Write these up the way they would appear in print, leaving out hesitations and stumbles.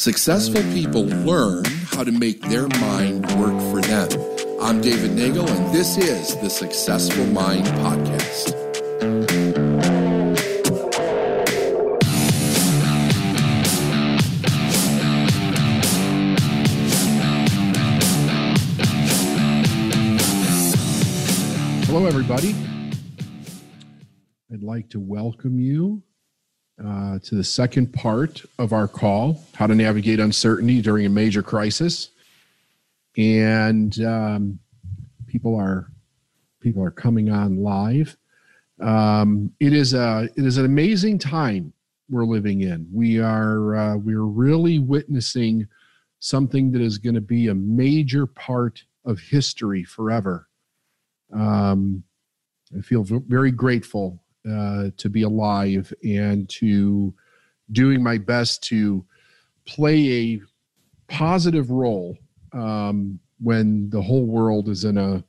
Successful people learn how to make their mind work for them. I'm David Nagel, and this is the Successful Mind Podcast. Hello, everybody. I'd like to welcome you to the second part of our call, How to Navigate Uncertainty During a Major Crisis. And people are coming on live. It is an amazing time we're living in. We're really witnessing something that is going to be a major part of history forever. I feel very grateful to be alive and to doing my best to play a positive role when the whole world is in a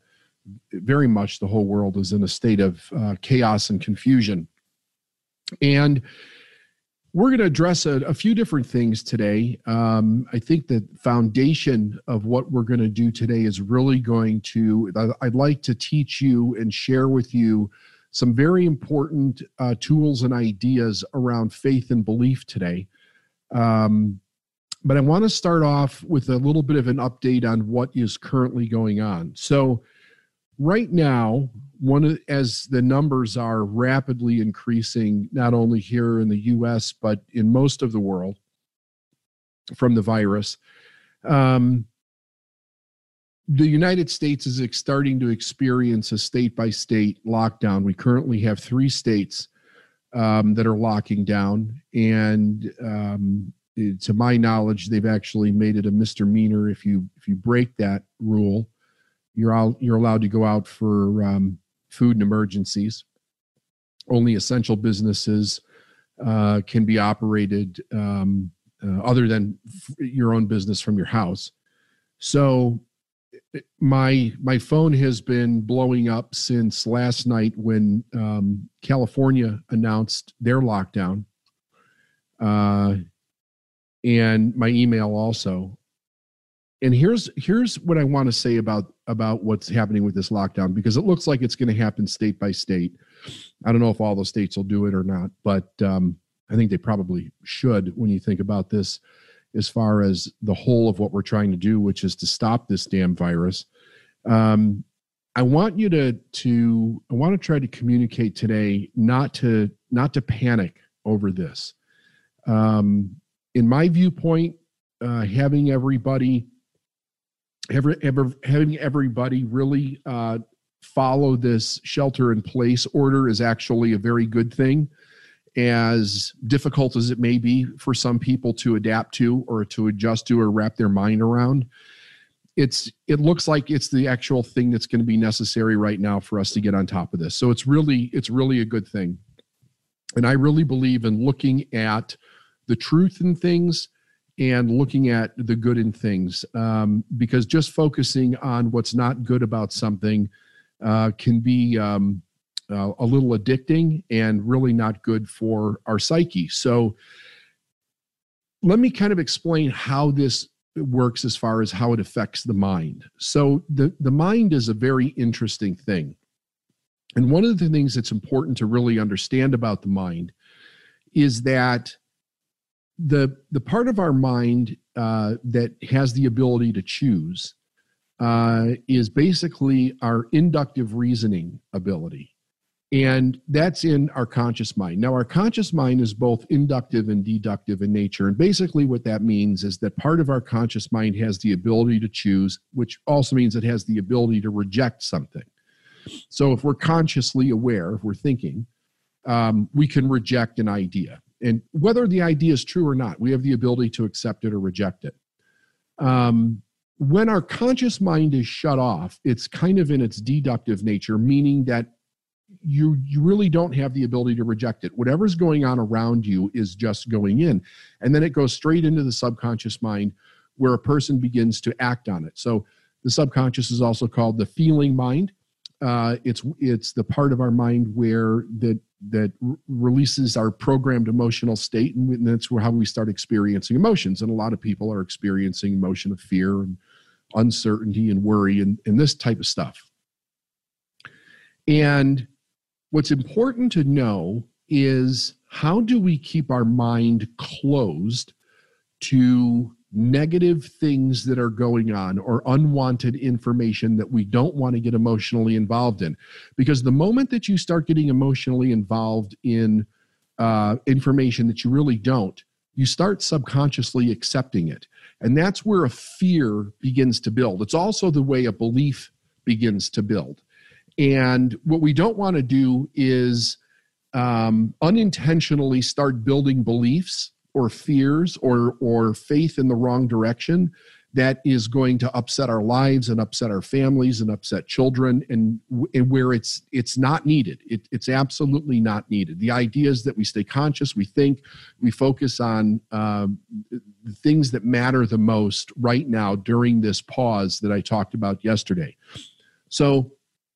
state of chaos and confusion. And we're going to address a few different things today. I think the foundation of what we're going to do today is really I'd like to teach you and share with you some very important tools and ideas around faith and belief today. But I want to start off with a little bit of an update on what is currently going on. So right now, as the numbers are rapidly increasing, not only here in the U.S., but in most of the world from the virus, the United States is starting to experience a state-by-state lockdown. We currently have 3 states that are locking down, and to my knowledge, they've actually made it a misdemeanor if you break that rule. You're allowed to go out for food and emergencies. Only essential businesses can be operated other than your own business from your house. So my phone has been blowing up since last night when California announced their lockdown, and my email also. And here's what I want to say about what's happening with this lockdown, because it looks like it's going to happen state by state. I don't know if all the states will do it or not, but I think they probably should when you think about this as far as the whole of what we're trying to do, which is to stop this damn virus. I want you to try to communicate today not to panic over this. In my viewpoint, having everybody really follow this shelter-in-place order is actually a very good thing, as difficult as it may be for some people to adapt to or to adjust to or wrap their mind around. It looks like it's the actual thing that's going to be necessary right now for us to get on top of this. So it's really a good thing. And I really believe in looking at the truth in things and looking at the good in things, because just focusing on what's not good about something can be a little addicting and really not good for our psyche. So let me kind of explain how this works as far as how it affects the mind. So the mind is a very interesting thing. And one of the things that's important to really understand about the mind is that the part of our mind that has the ability to choose is basically our inductive reasoning ability. And that's in our conscious mind. Now, our conscious mind is both inductive and deductive in nature. And basically what that means is that part of our conscious mind has the ability to choose, which also means it has the ability to reject something. So if we're consciously aware, if we're thinking, we can reject an idea. And whether the idea is true or not, we have the ability to accept it or reject it. When our conscious mind is shut off, it's kind of in its deductive nature, meaning that you really don't have the ability to reject it. Whatever's going on around you is just going in. And then it goes straight into the subconscious mind where a person begins to act on it. So the subconscious is also called the feeling mind. It's the part of our mind where that releases our programmed emotional state, and that's how we start experiencing emotions. And a lot of people are experiencing emotion of fear and uncertainty and worry and this type of stuff. And what's important to know is, how do we keep our mind closed to negative things that are going on or unwanted information that we don't want to get emotionally involved in? Because the moment that you start getting emotionally involved in information that you really don't, you start subconsciously accepting it. And that's where a fear begins to build. It's also the way a belief begins to build. And what we don't want to do is unintentionally start building beliefs or fears or faith in the wrong direction that is going to upset our lives and upset our families and upset children, and where it's not needed. It's absolutely not needed. The idea is that we stay conscious, we think, we focus on the things that matter the most right now during this pause that I talked about yesterday. So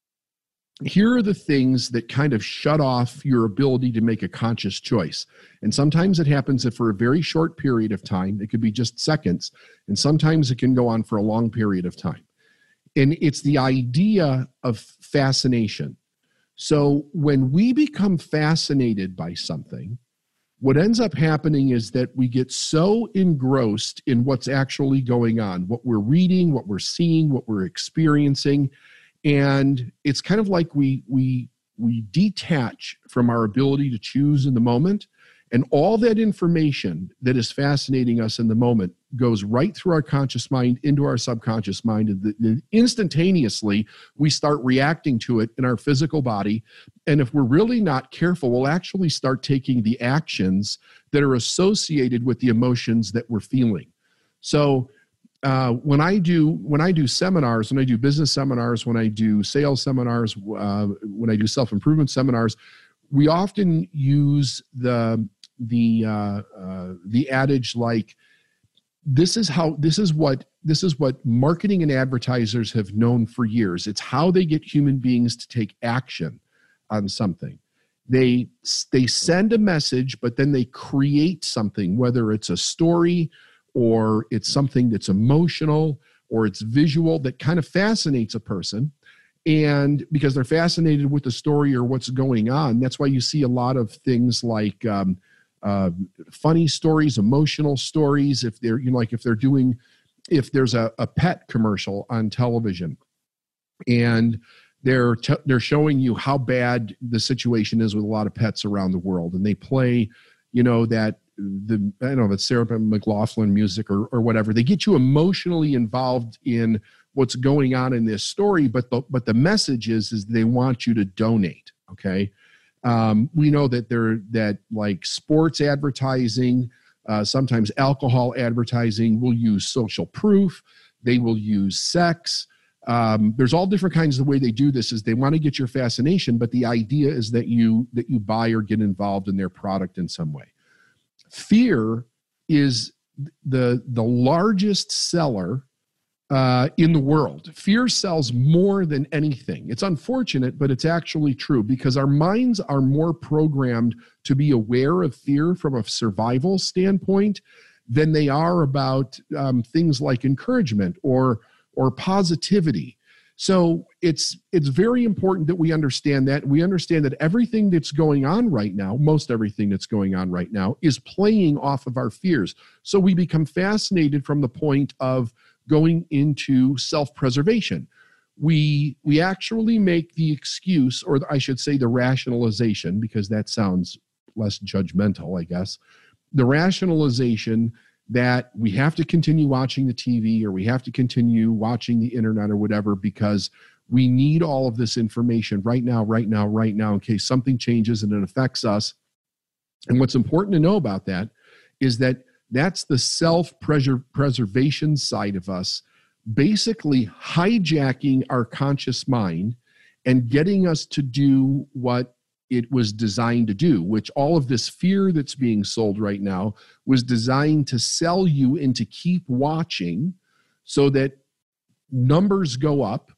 here are the things that kind of shut off your ability to make a conscious choice. And sometimes it happens for a very short period of time. It could be just seconds. And sometimes it can go on for a long period of time. And it's the idea of fascination. So when we become fascinated by something, what ends up happening is that we get so engrossed in what's actually going on, what we're reading, what we're seeing, what we're experiencing. And it's kind of like we detach from our ability to choose in the moment, and all that information that is fascinating us in the moment goes right through our conscious mind into our subconscious mind, and instantaneously we start reacting to it in our physical body. And if we're really not careful, we'll actually start taking the actions that are associated with the emotions that we're feeling. So when I do seminars, when I do business seminars, when I do sales seminars, when I do self-improvement seminars, we often use the adage like, this is what marketing and advertisers have known for years. It's how they get human beings to take action on something. They send a message, but then they create something, whether it's a story, or it's something that's emotional, or it's visual, that kind of fascinates a person. And because they're fascinated with the story or what's going on, that's why you see a lot of things like funny stories, emotional stories. If they're, if there's a pet commercial on television, and they're showing you how bad the situation is with a lot of pets around the world, and they play, that Sarah McLachlan music or whatever. They get you emotionally involved in what's going on in this story, but the message is they want you to donate. Okay, we know that like sports advertising, sometimes alcohol advertising will use social proof. They will use sex. There's all different kinds of the way they do this. Is they want to get your fascination, but the idea is that you buy or get involved in their product in some way. Fear is the largest seller in the world. Fear sells more than anything. It's unfortunate, but it's actually true, because our minds are more programmed to be aware of fear from a survival standpoint than they are about things like encouragement or positivity. So it's very important that we understand that. We understand that everything that's going on right now, most everything that's going on right now, is playing off of our fears. So we become fascinated from the point of going into self-preservation. We actually make the excuse, or I should say the rationalization, because that sounds less judgmental, I guess, the rationalization that we have to continue watching the TV, or we have to continue watching the internet or whatever, because we need all of this information right now, in case something changes and it affects us. And what's important to know about that is that that's the self-preservation side of us, basically hijacking our conscious mind and getting us to do what it was designed to do, which all of this fear that's being sold right now was designed to sell you into keep watching so that numbers go up,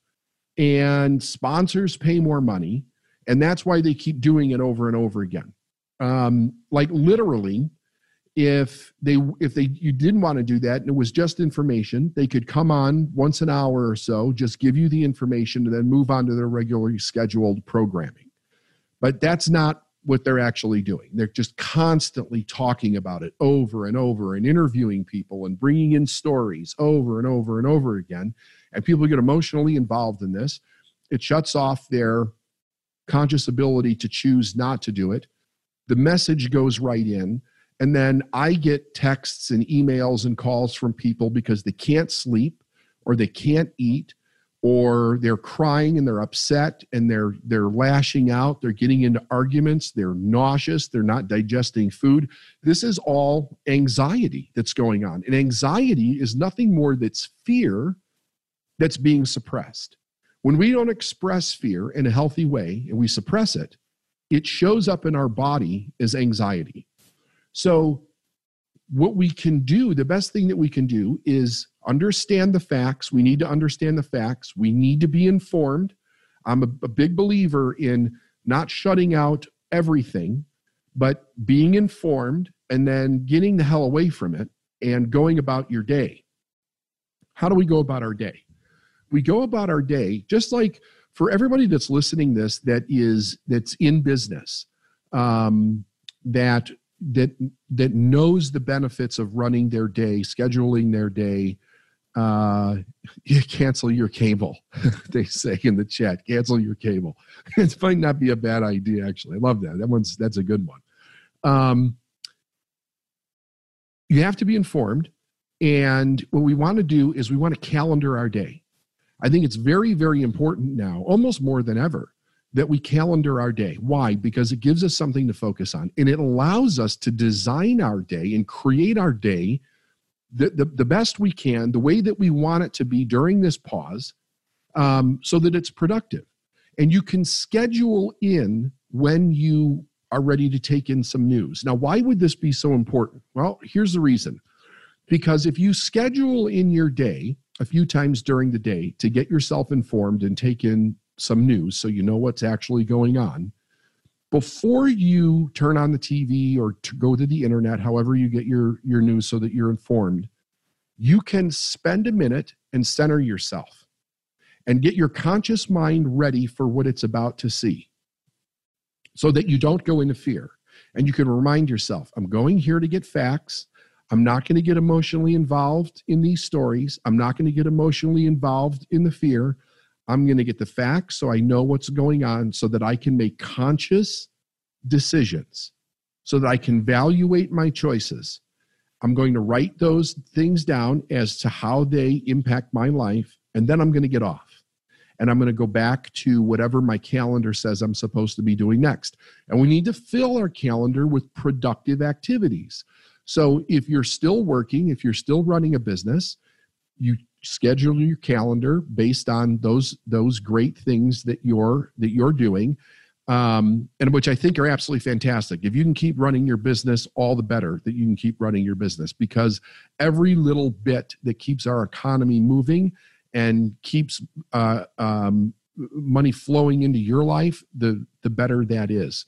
and sponsors pay more money, and that's why they keep doing it over and over again. Like literally, if you didn't want to do that and it was just information, they could come on once an hour or so, just give you the information, and then move on to their regularly scheduled programming. But that's not what they're actually doing. They're just constantly talking about it over and over and interviewing people and bringing in stories over and over and over again. And people get emotionally involved in this. It shuts off their conscious ability to choose not to do it. The message goes right in. And then I get texts and emails and calls from people because they can't sleep or they can't eat, or they're crying and they're upset and they're lashing out. They're getting into arguments. They're nauseous. They're not digesting food. This is all anxiety that's going on. And anxiety is nothing more than fear that's being suppressed. When we don't express fear in a healthy way and we suppress it, it shows up in our body as anxiety. So what we can do, the best thing that we can do is understand the facts. We need to understand the facts. We need to be informed. I'm a big believer in not shutting out everything, but being informed and then getting the hell away from it and going about your day. How do we go about our day? We go about our day just like for everybody that's listening this that's in business, that knows the benefits of running their day, scheduling their day. You cancel your cable, they say in the chat. Cancel your cable. It might not be a bad idea, actually. I love that. That's a good one. You have to be informed, and what we want to do is we want to calendar our day. I think it's very, very important now, almost more than ever, that we calendar our day. Why? Because it gives us something to focus on, and it allows us to design our day and create our day the best we can, the way that we want it to be during this pause, so that it's productive. And you can schedule in when you are ready to take in some news. Now, why would this be so important? Well, here's the reason. Because if you schedule in your day a few times during the day to get yourself informed and take in some news so you know what's actually going on, before you turn on the TV or to go to the internet, however you get your news so that you're informed, you can spend a minute and center yourself and get your conscious mind ready for what it's about to see so that you don't go into fear. And you can remind yourself, I'm going here to get facts. I'm not going to get emotionally involved in these stories. I'm not going to get emotionally involved in the fear. I'm going to get the facts so I know what's going on so that I can make conscious decisions, so that I can evaluate my choices. I'm going to write those things down as to how they impact my life, and then I'm going to get off. And I'm going to go back to whatever my calendar says I'm supposed to be doing next. And we need to fill our calendar with productive activities. So if you're still working, if you're still running a business, you schedule your calendar based on those great things that you're doing, and which I think are absolutely fantastic. If you can keep running your business, all the better that you can keep running your business, because every little bit that keeps our economy moving and keeps money flowing into your life, the better that is.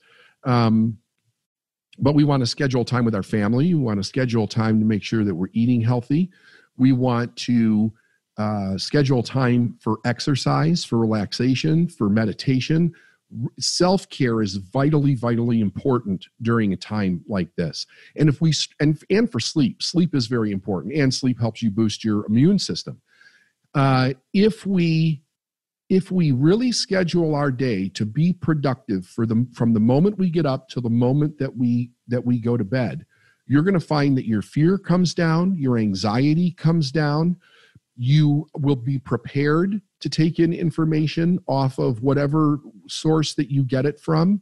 But we want to schedule time with our family. We want to schedule time to make sure that we're eating healthy. We want to schedule time for exercise, for relaxation, for meditation. Self-care is vitally, vitally important during a time like this. And if we and for sleep is very important, and sleep helps you boost your immune system. If we really schedule our day to be productive from the moment we get up to the moment that we go to bed, you're going to find that your fear comes down, your anxiety comes down. You will be prepared to take in information off of whatever source that you get it from.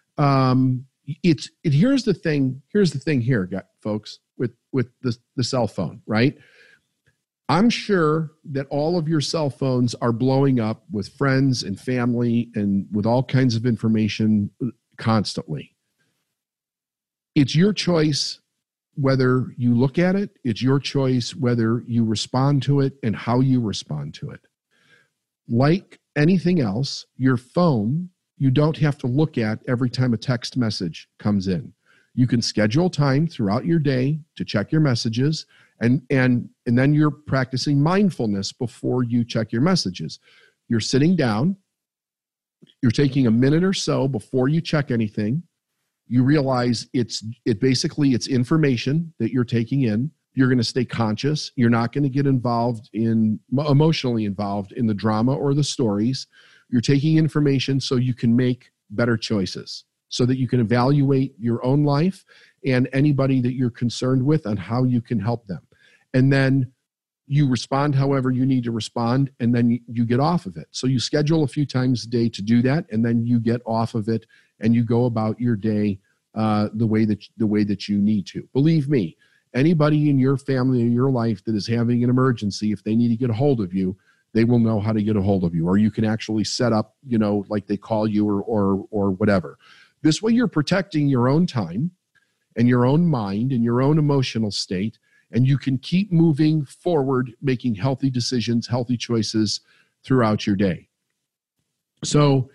Here's the thing here, folks, with the cell phone, right? I'm sure that all of your cell phones are blowing up with friends and family and with all kinds of information constantly. It's your choice whether you look at it. It's your choice whether you respond to it and how you respond to it. Like Anything else, your phone, you don't have to look at every time a text message comes in. You can schedule time throughout your day to check your messages, and then you're practicing mindfulness before you check your messages. You're sitting down, you're taking a minute or so before you check anything. You realize it's information that you're taking in. You're going to stay conscious. You're not going to get emotionally involved in the drama or the stories. You're taking information so you can make better choices, so that you can evaluate your own life and anybody that you're concerned with on how you can help them. And then you respond however you need to respond, and then you get off of it. So you schedule a few times a day to do that, and then you get off of it and you go about your day the way that you need to. Believe me, anybody in your family or your life that is having an emergency, if they need to get a hold of you, they will know how to get a hold of you, or you can actually set up, like they call you or whatever. This way you're protecting your own time and your own mind and your own emotional state, and you can keep moving forward, making healthy decisions, healthy choices throughout your day. So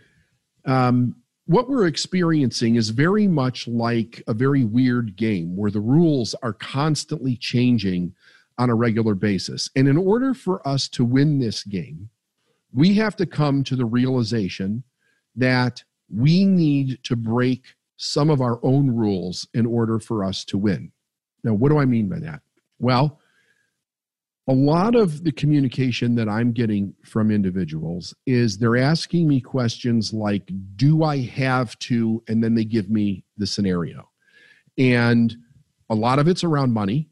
what we're experiencing is very much like a very weird game where the rules are constantly changing on a regular basis. And in order for us to win this game, we have to come to the realization that we need to break some of our own rules in order for us to win. Now, what do I mean by that? Well, a lot of the communication that I'm getting from individuals is they're asking me questions like, do I have to? And then they give me the scenario. And a lot of it's around money.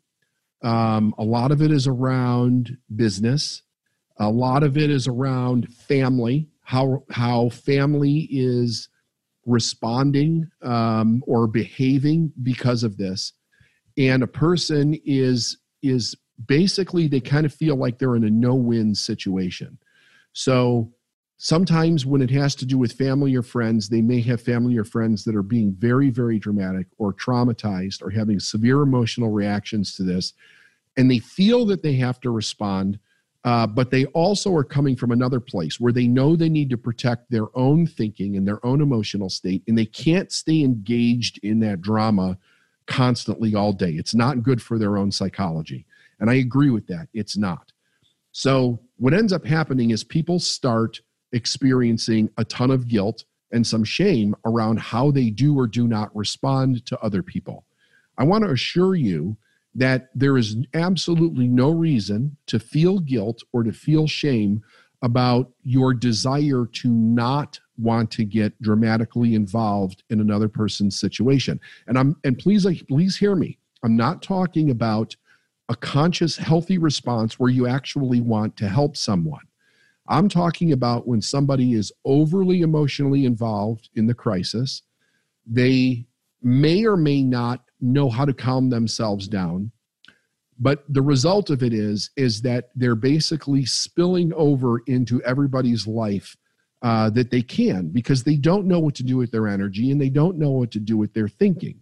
A lot of it is around business. A lot of it is around family, how family is responding or behaving because of this. And a person is basically, they kind of feel like they're in a no-win situation. So sometimes when it has to do with family or friends, they may have family or friends that are being very, very dramatic or traumatized or having severe emotional reactions to this. And they feel that they have to respond, but they also are coming from another place where they know they need to protect their own thinking and their own emotional state, and they can't stay engaged in that drama constantly all day. It's not good for their own psychology. And I agree with that. It's not. So what ends up happening is people start experiencing a ton of guilt and some shame around how they do or do not respond to other people. I want to assure you that there is absolutely no reason to feel guilt or to feel shame about your desire to not want to get dramatically involved in another person's situation. And please hear me. I'm not talking about a conscious, healthy response where you actually want to help someone. I'm talking about when somebody is overly emotionally involved in the crisis. They may or may not know how to calm themselves down. But the result of it is that they're basically spilling over into everybody's life that they can, because they don't know what to do with their energy and they don't know what to do with their thinking.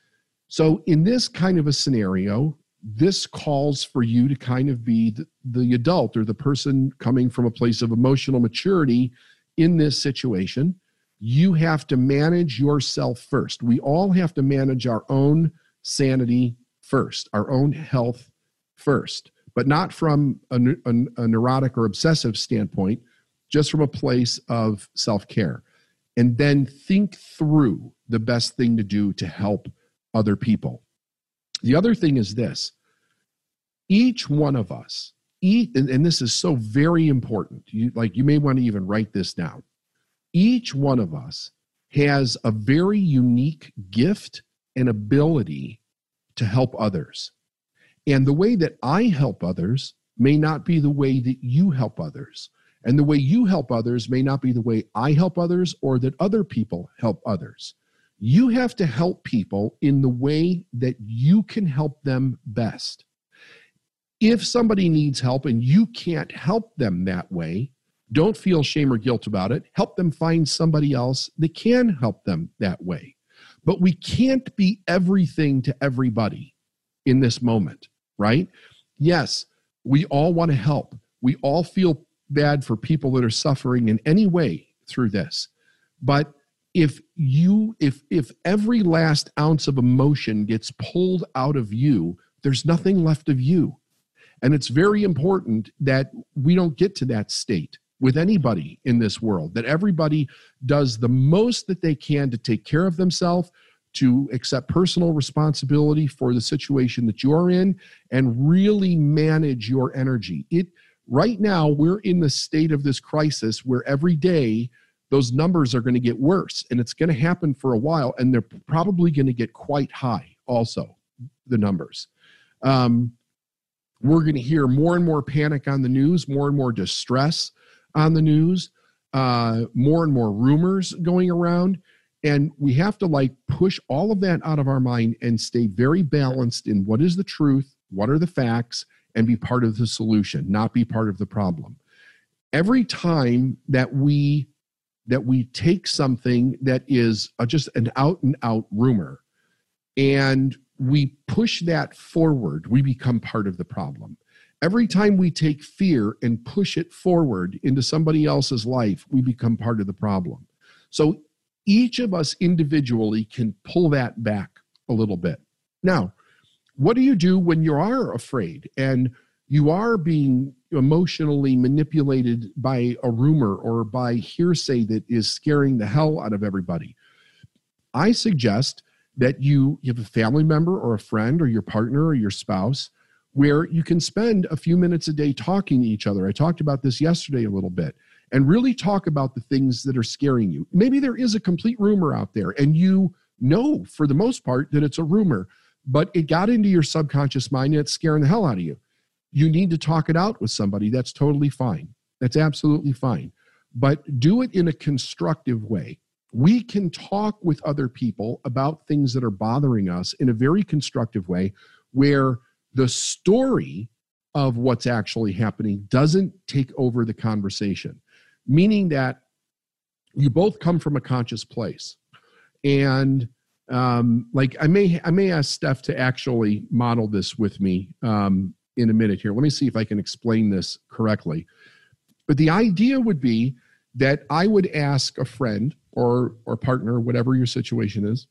So in this kind of a scenario, this calls for you to kind of be the adult or the person coming from a place of emotional maturity in this situation. You have to manage yourself first. We all have to manage our own sanity first, our own health first, but not from a neurotic or obsessive standpoint, just from a place of self-care. And then think through the best thing to do to help other people. The other thing is this: each one of us, and this is so very important, you may want to even write this down. Each one of us has a very unique gift and ability to help others. And the way that I help others may not be the way that you help others. And the way you help others may not be the way I help others or that other people help others. You have to help people in the way that you can help them best. If somebody needs help and you can't help them that way, don't feel shame or guilt about it. Help them find somebody else that can help them that way. But we can't be everything to everybody in this moment, right? Yes, we all want to help. We all feel bad for people that are suffering in any way through this. But if every last ounce of emotion gets pulled out of you, there's nothing left of you. And it's very important that we don't get to that state with anybody in this world, that everybody does the most that they can to take care of themselves, to accept personal responsibility for the situation that you're in, and really manage your energy. Right now, we're in the state of this crisis where every day those numbers are going to get worse, and it's going to happen for a while, and they're probably going to get quite high also, the numbers. We're going to hear more and more panic on the news, more and more distress on the news, more and more rumors going around. And we have to push all of that out of our mind and stay very balanced in what is the truth, what are the facts, and be part of the solution, not be part of the problem. Every time that we take something that is just an out and out rumor and we push that forward, we become part of the problem. Every time we take fear and push it forward into somebody else's life, we become part of the problem. So each of us individually can pull that back a little bit. Now, what do you do when you are afraid and you are being emotionally manipulated by a rumor or by hearsay that is scaring the hell out of everybody? I suggest that you have a family member or a friend or your partner or your spouse where you can spend a few minutes a day talking to each other. I talked about this yesterday a little bit, and really talk about the things that are scaring you. Maybe there is a complete rumor out there, and you know for the most part that it's a rumor, but it got into your subconscious mind and it's scaring the hell out of you. You need to talk it out with somebody. That's totally fine. That's absolutely fine. But do it in a constructive way. We can talk with other people about things that are bothering us in a very constructive way where the story of what's actually happening doesn't take over the conversation, meaning that you both come from a conscious place. And I may ask Steph to actually model this with me in a minute here. Let me see if I can explain this correctly. But the idea would be that I would ask a friend or partner, whatever your situation is,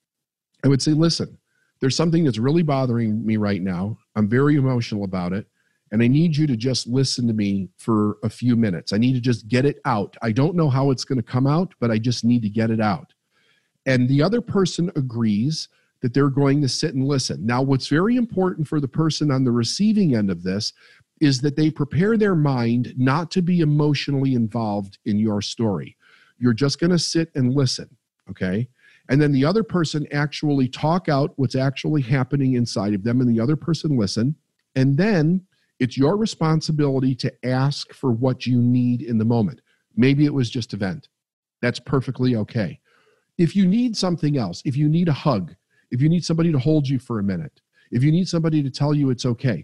I would say, listen, there's something that's really bothering me right now. I'm very emotional about it. And I need you to just listen to me for a few minutes. I need to just get it out. I don't know how it's going to come out, but I just need to get it out. And the other person agrees that they're going to sit and listen. Now, what's very important for the person on the receiving end of this is that they prepare their mind not to be emotionally involved in your story. You're just going to sit and listen, okay? And then the other person actually talk out what's actually happening inside of them, and the other person listen. And then it's your responsibility to ask for what you need in the moment. Maybe it was just a vent. That's perfectly okay. If you need something else, if you need a hug, if you need somebody to hold you for a minute, if you need somebody to tell you it's okay,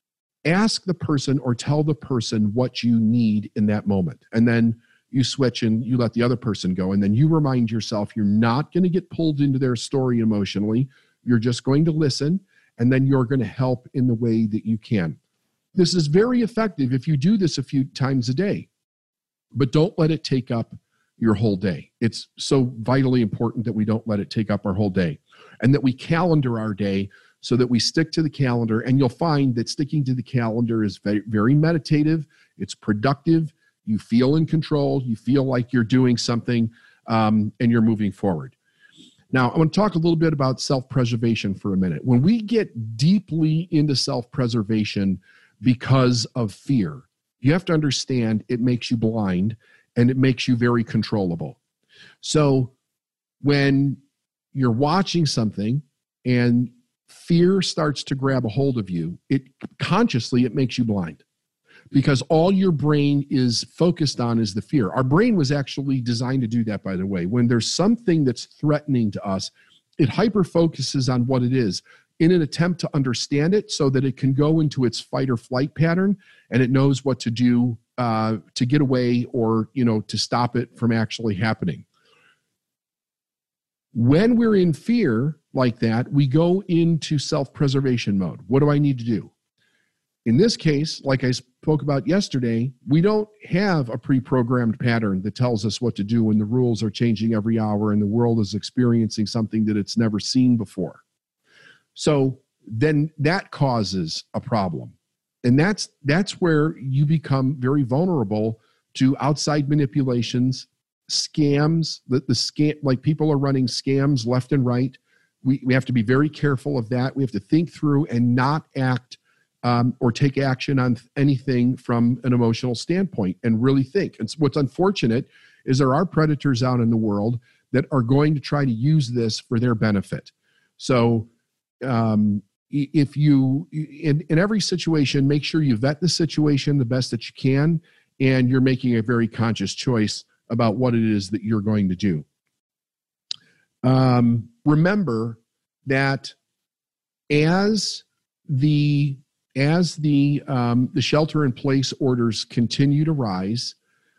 ask the person or tell the person what you need in that moment. And then you switch and you let the other person go. And then you remind yourself you're not going to get pulled into their story emotionally. You're just going to listen, and then you're going to help in the way that you can. This is very effective if you do this a few times a day, but don't let it take up your whole day. It's so vitally important that we don't let it take up our whole day, and that we calendar our day so that we stick to the calendar. And you'll find that sticking to the calendar is very, very meditative. It's productive. You feel in control. You feel like you're doing something, and you're moving forward. Now, I want to talk a little bit about self-preservation for a minute. When we get deeply into self-preservation because of fear, you have to understand it makes you blind and it makes you very controllable. So when you're watching something and fear starts to grab a hold of you, it makes you blind, because all your brain is focused on is the fear. Our brain was actually designed to do that, by the way. When there's something that's threatening to us, it hyper-focuses on what it is in an attempt to understand it so that it can go into its fight or flight pattern, and it knows what to do to get away or, to stop it from actually happening. When we're in fear like that, we go into self-preservation mode. What do I need to do? In this case, like I spoke about yesterday, we don't have a pre-programmed pattern that tells us what to do when the rules are changing every hour and the world is experiencing something that it's never seen before. So then that causes a problem. And that's where you become very vulnerable to outside manipulations, scams, like people are running scams left and right. We have to be very careful of that. We have to think through and not act or take action on anything from an emotional standpoint and really think. And what's unfortunate is there are predators out in the world that are going to try to use this for their benefit. So if you, in every situation, make sure you vet the situation the best that you can, and you're making a very conscious choice about what it is that you're going to do. Remember that as the shelter-in-place orders continue to rise,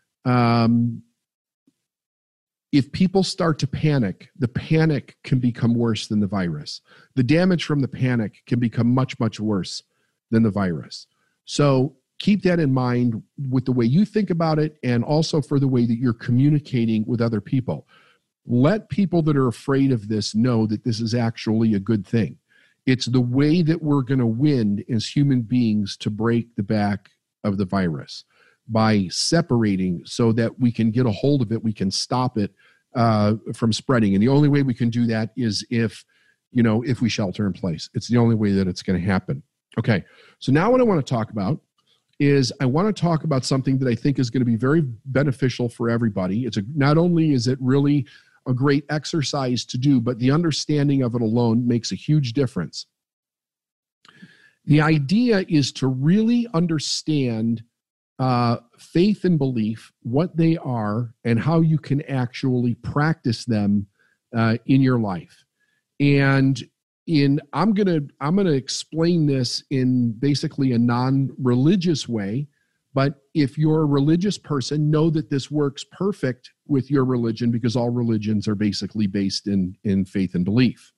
if people start to panic, the panic can become worse than the virus. The damage from the panic can become much, much worse than the virus. So keep that in mind with the way you think about it, and also for the way that you're communicating with other people. Let people that are afraid of this know that this is actually a good thing. It's the way that we're going to win as human beings to break the back of the virus, by separating so that we can get a hold of it, we can stop it from spreading. And the only way we can do that is if we shelter in place. It's the only way that it's going to happen. Okay, so now what I want to talk about is I want to talk about something that I think is going to be very beneficial for everybody. Not only is it really a great exercise to do, but the understanding of it alone makes a huge difference. The idea is to really understand faith and belief, what they are, and how you can actually practice them in your life. And I'm gonna explain this in basically a non-religious way. But if you're a religious person, know that this works perfect with your religion, because all religions are basically based in faith and belief.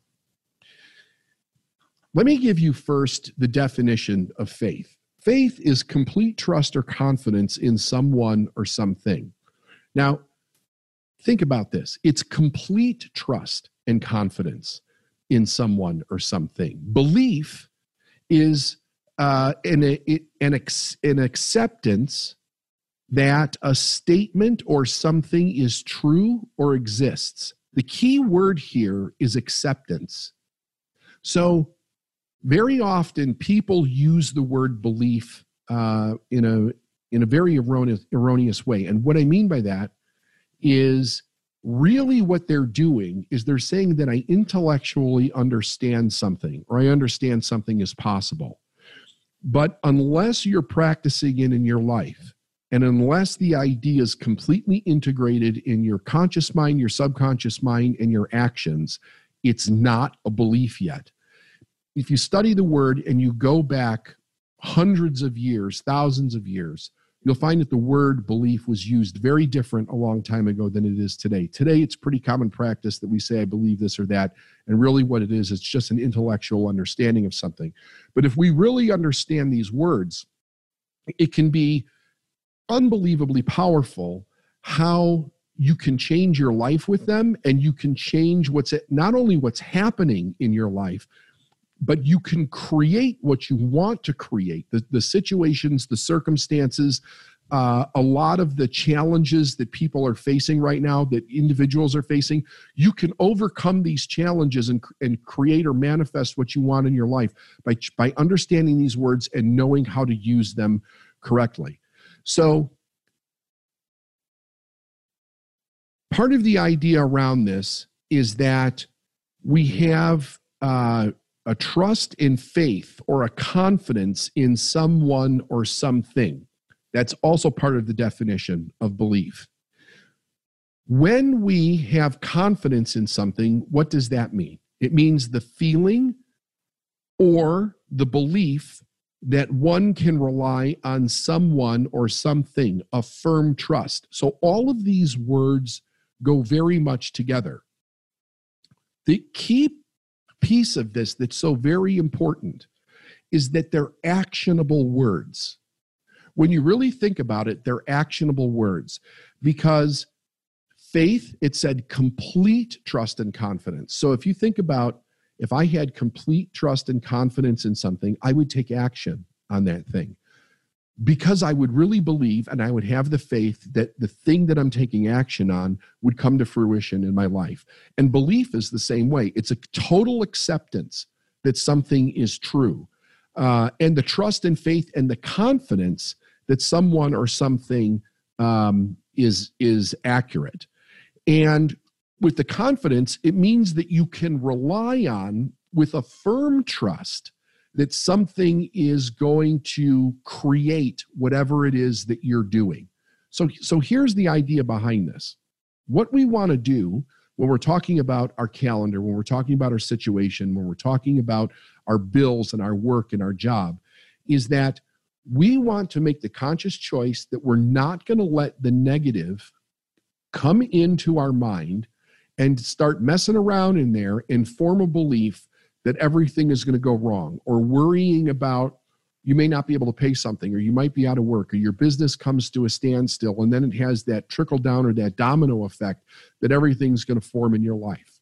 Let me give you first the definition of faith. Faith is complete trust or confidence in someone or something. Now, think about this. It's complete trust and confidence in someone or something. Belief is an acceptance that a statement or something is true or exists. The key word here is acceptance. So very often people use the word belief in a very erroneous way. And what I mean by that is really what they're doing is they're saying that I intellectually understand something, or I understand something is possible. But unless you're practicing it in your life, and unless the idea is completely integrated in your conscious mind, your subconscious mind, and your actions, it's not a belief yet. If you study the word and you go back hundreds of years, thousands of years, you'll find that the word belief was used very different a long time ago than it is today. Today, it's pretty common practice that we say, I believe this or that. And really what it is, it's just an intellectual understanding of something. But if we really understand these words, it can be unbelievably powerful how you can change your life with them, and you can change not only what's happening in your life, but you can create what you want to create, the situations, the circumstances, a lot of the challenges that people are facing right now, that individuals are facing. You can overcome these challenges and create or manifest what you want in your life by understanding these words and knowing how to use them correctly. So part of the idea around this is that we have a trust in faith or a confidence in someone or something. That's also part of the definition of belief. When we have confidence in something, what does that mean? It means the feeling or the belief that one can rely on someone or something, a firm trust. So all of these words go very much together. The key piece of this that's so very important is that they're actionable words. when you really think about it, they're actionable words, because faith, it said complete trust and confidence. So if you think about, if I had complete trust and confidence in something, I would take action on that thing, because I would really believe and I would have the faith that the thing that I'm taking action on would come to fruition in my life. And belief is the same way. It's a total acceptance that something is true. And the trust and faith and the confidence that someone or something is accurate. And with the confidence, it means that you can rely on, with a firm trust, that something is going to create whatever it is that you're doing. So here's the idea behind this. What we want to do when we're talking about our calendar, when we're talking about our situation, when we're talking about our bills and our work and our job, is that we want to make the conscious choice that we're not going to let the negative come into our mind and start messing around in there and form a belief that everything is going to go wrong, or worrying about you may not be able to pay something, or you might be out of work, or your business comes to a standstill, and then it has that trickle down or that domino effect that everything's going to form in your life.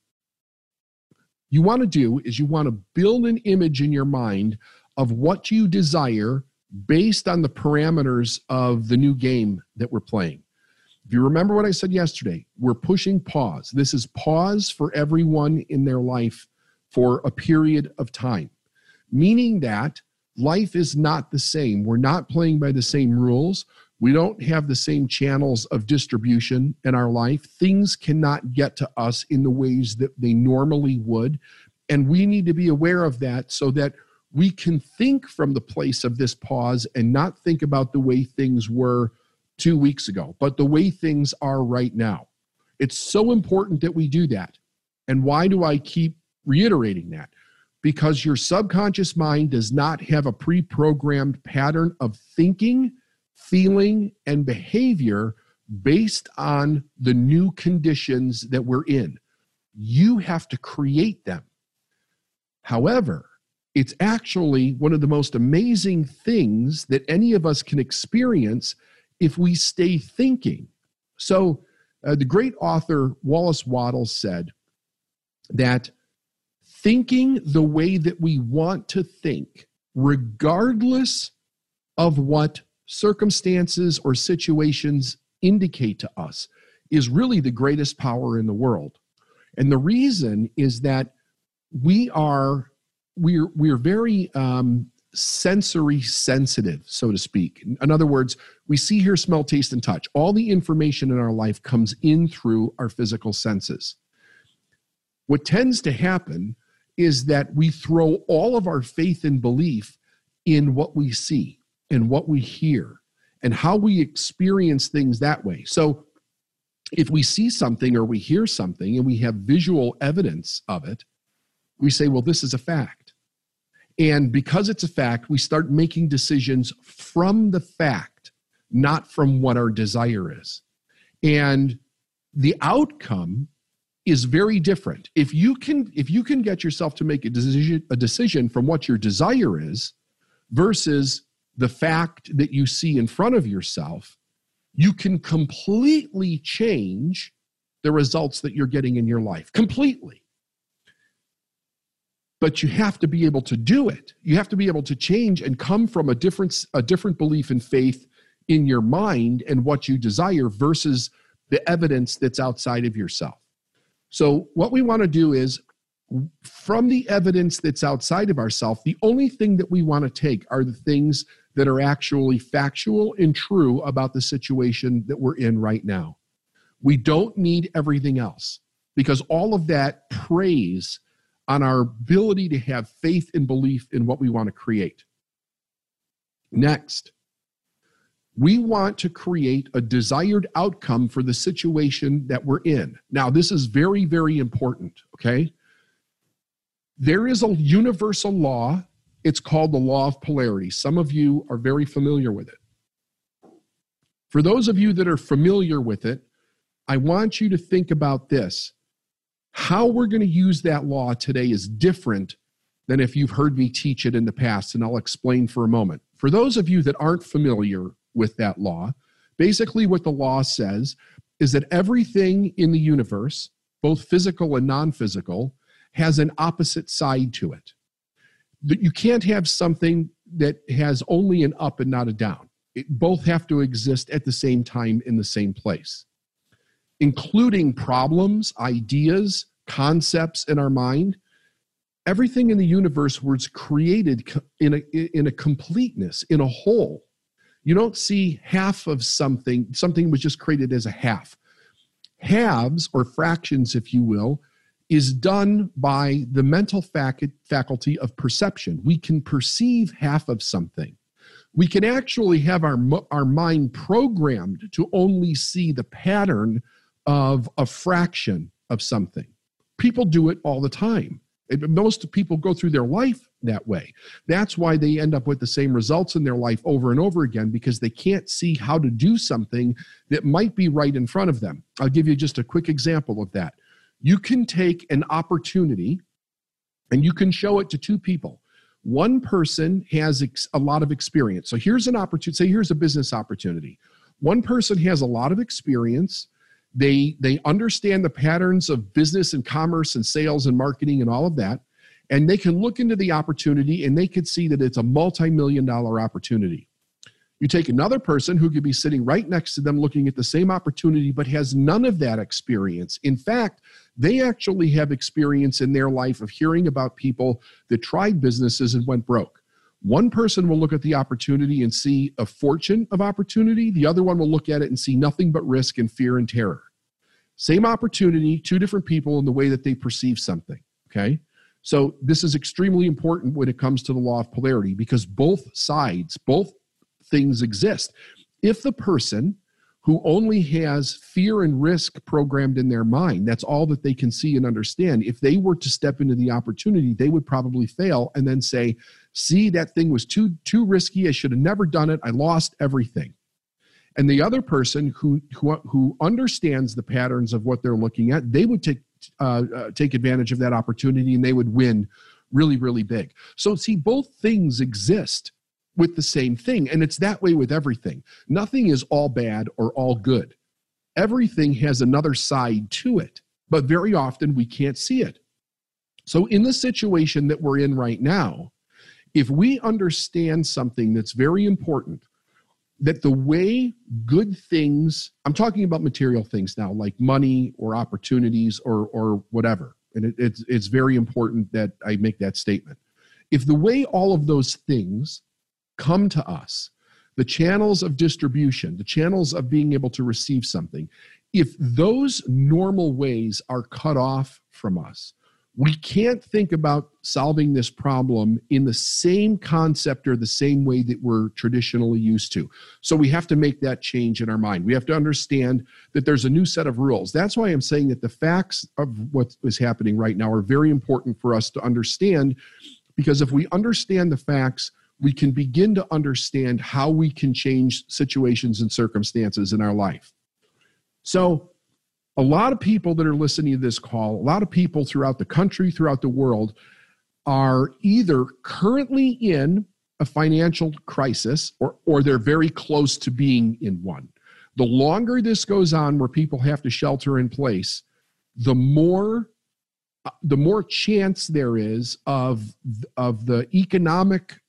You want to do is you want to build an image in your mind of what you desire based on the parameters of the new game that we're playing. If you remember what I said yesterday, we're pushing pause. This is pause for everyone in their life for a period of time, meaning that life is not the same. We're not playing by the same rules. We don't have the same channels of distribution in our life. Things cannot get to us in the ways that they normally would. And we need to be aware of that so that we can think from the place of this pause and not think about the way things were 2 weeks ago, but the way things are right now. It's so important that we do that. And why do I keep reiterating that? Because your subconscious mind does not have a pre-programmed pattern of thinking, feeling, and behavior based on the new conditions that we're in. You have to create them. However, it's actually one of the most amazing things that any of us can experience if we stay thinking. So the great author Wallace Wattles said that thinking the way that we want to think, regardless of what circumstances or situations indicate to us, is really the greatest power in the world. And the reason is that we're very sensory sensitive, so to speak. In other words, we see, hear, smell, taste, and touch. All the information in our life comes in through our physical senses. What tends to happen is that we throw all of our faith and belief in what we see and what we hear and how we experience things that way. So if we see something or we hear something and we have visual evidence of it, we say, well, this is a fact. And because it's a fact, we start making decisions from the fact, not from what our desire is. And the outcome is very different. If you can get yourself to make a decision from what your desire is versus the fact that you see in front of yourself, you can completely change the results that you're getting in your life. Completely. But you have to be able to do it. You have to be able to change and come from a different belief and faith in your mind and what you desire versus the evidence that's outside of yourself. So what we want to do is, from the evidence that's outside of ourselves, the only thing that we want to take are the things that are actually factual and true about the situation that we're in right now. We don't need everything else, because all of that preys on our ability to have faith and belief in what we want to create. Next, we want to create a desired outcome for the situation that we're in. Now, this is very, very important, okay? There is a universal law. It's called the law of polarity. Some of you are very familiar with it. For those of you that are familiar with it, I want you to think about this. How we're going to use that law today is different than if you've heard me teach it in the past, and I'll explain for a moment. For those of you that aren't familiar with that law. Basically, what the law says is that everything in the universe, both physical and non-physical, has an opposite side to it. That you can't have something that has only an up and not a down. Both have to exist at the same time in the same place, including problems, ideas, concepts in our mind. Everything in the universe was created in a completeness, in a whole. You don't see half of something. Something was just created as a half. Halves, or fractions, if you will, is done by the mental faculty of perception. We can perceive half of something. We can actually have our mind programmed to only see the pattern of a fraction of something. People do it all the time. Most people go through their life that way. That's why they end up with the same results in their life over and over again, because they can't see how to do something that might be right in front of them. I'll give you just a quick example of that. You can take an opportunity and you can show it to two people. One person has a lot of experience. So here's an opportunity. Say here's a business opportunity. One person has a lot of experience. They understand the patterns of business and commerce and sales and marketing and all of that. And they can look into the opportunity and they could see that it's a multi-million-dollar opportunity. You take another person who could be sitting right next to them looking at the same opportunity but has none of that experience. In fact, they actually have experience in their life of hearing about people that tried businesses and went broke. One person will look at the opportunity and see a fortune of opportunity. The other one will look at it and see nothing but risk and fear and terror. Same opportunity, two different people in the way that they perceive something, okay? So this is extremely important when it comes to the law of polarity, because both sides, both things exist. If the person who only has fear and risk programmed in their mind, that's all that they can see and understand, if they were to step into the opportunity, they would probably fail and then say, see, that thing was too risky. I should have never done it. I lost everything. And the other person who understands the patterns of what they're looking at, they would take advantage of that opportunity and they would win really, really big. So see, both things exist with the same thing. And it's that way with everything. Nothing is all bad or all good. Everything has another side to it, but very often we can't see it. So in the situation that we're in right now, if we understand something that's very important, that the way good things, I'm talking about material things now, like money or opportunities or whatever, and it's very important that I make that statement. If the way all of those things come to us, the channels of distribution, the channels of being able to receive something, if those normal ways are cut off from us, we can't think about solving this problem in the same concept or the same way that we're traditionally used to. So we have to make that change in our mind. We have to understand that there's a new set of rules. That's why I'm saying that the facts of what is happening right now are very important for us to understand, because if we understand the facts, we can begin to understand how we can change situations and circumstances in our life. So a lot of people that are listening to this call, a lot of people throughout the country, throughout the world, are either currently in a financial crisis or they're very close to being in one. The longer this goes on where people have to shelter in place, the more chance there is of the economic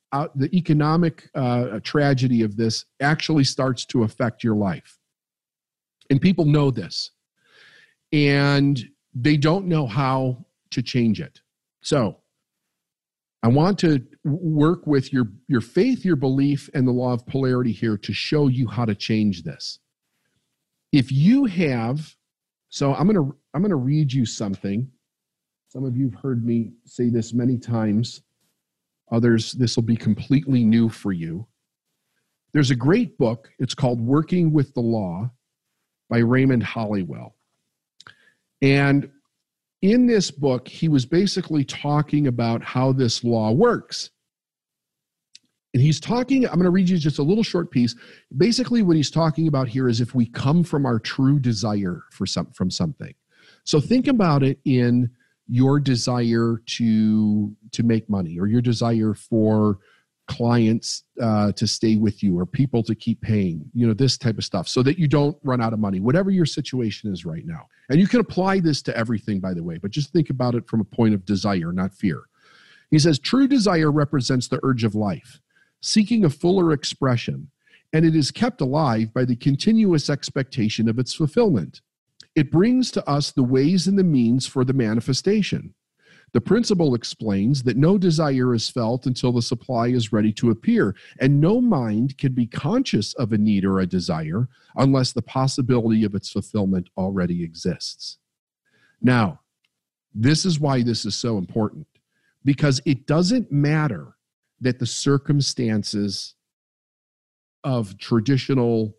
tragedy of this actually starts to affect your life. And people know this. And they don't know how to change it. So I want to work with your faith, your belief, and the law of polarity here to show you how to change this. If you have, so I'm gonna read you something. Some of you have heard me say this many times. Others, this will be completely new for you. There's a great book. It's called Working with the Law by Raymond Hollywell. And in this book, he was basically talking about how this law works. And he's talking, I'm going to read you just a little short piece. Basically, what he's talking about here is if we come from our true desire from something. So think about it in your desire to make money, or your desire for clients to stay with you or people to keep paying, this type of stuff, so that you don't run out of money, whatever your situation is right now. And you can apply this to everything, by the way, but just think about it from a point of desire, not fear. He says, true desire represents the urge of life, seeking a fuller expression, and it is kept alive by the continuous expectation of its fulfillment. It brings to us the ways and the means for the manifestation. The principle explains that no desire is felt until the supply is ready to appear, and no mind can be conscious of a need or a desire unless the possibility of its fulfillment already exists. Now, this is why this is so important, because it doesn't matter that the circumstances of traditional,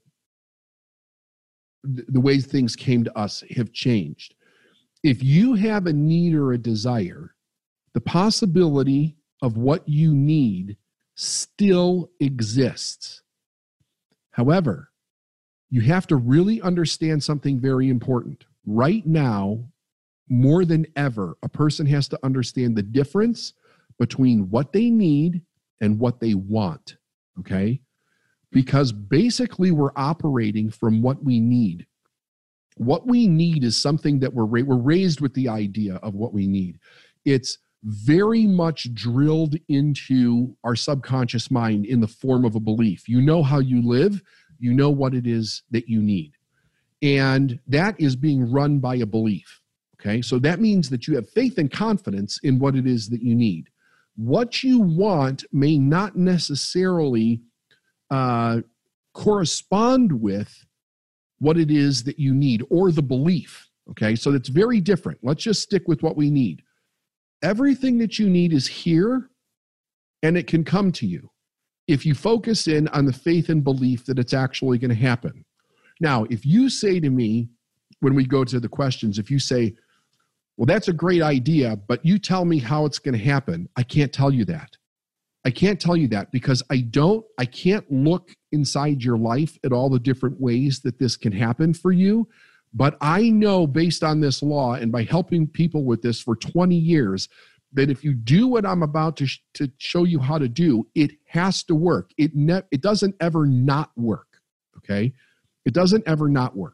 the way things came to us have changed. If you have a need or a desire, the possibility of what you need still exists. However, you have to really understand something very important. Right now, more than ever, a person has to understand the difference between what they need and what they want, okay? Because basically we're operating from what we need. What we need is something that we're raised with the idea of what we need. It's very much drilled into our subconscious mind in the form of a belief. You know how you live, you know what it is that you need. And that is being run by a belief. Okay, so that means that you have faith and confidence in what it is that you need. What you want may not necessarily correspond with what it is that you need or the belief. Okay, so it's very different. Let's just stick with what we need. Everything that you need is here, and it can come to you if you focus in on the faith and belief that it's actually going to happen. Now, if you say to me, when we go to the questions, if you say, well, that's a great idea, but you tell me how it's going to happen, I can't tell you that. I can't tell you that because I can't look inside your life at all the different ways that this can happen for you. But I know based on this law and by helping people with this for 20 years, that if you do what I'm about to show you how to do, it has to work. It doesn't ever not work, okay? It doesn't ever not work.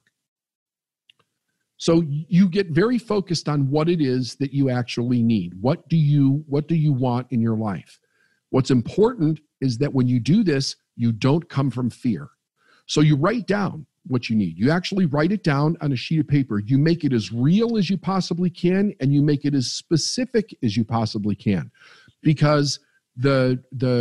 So you get very focused on what it is that you actually need. What do you want in your life? What's important is that when you do this, you don't come from fear. So you write down what you need. You actually write it down on a sheet of paper. You make it as real as you possibly can, and you make it as specific as you possibly can. Because the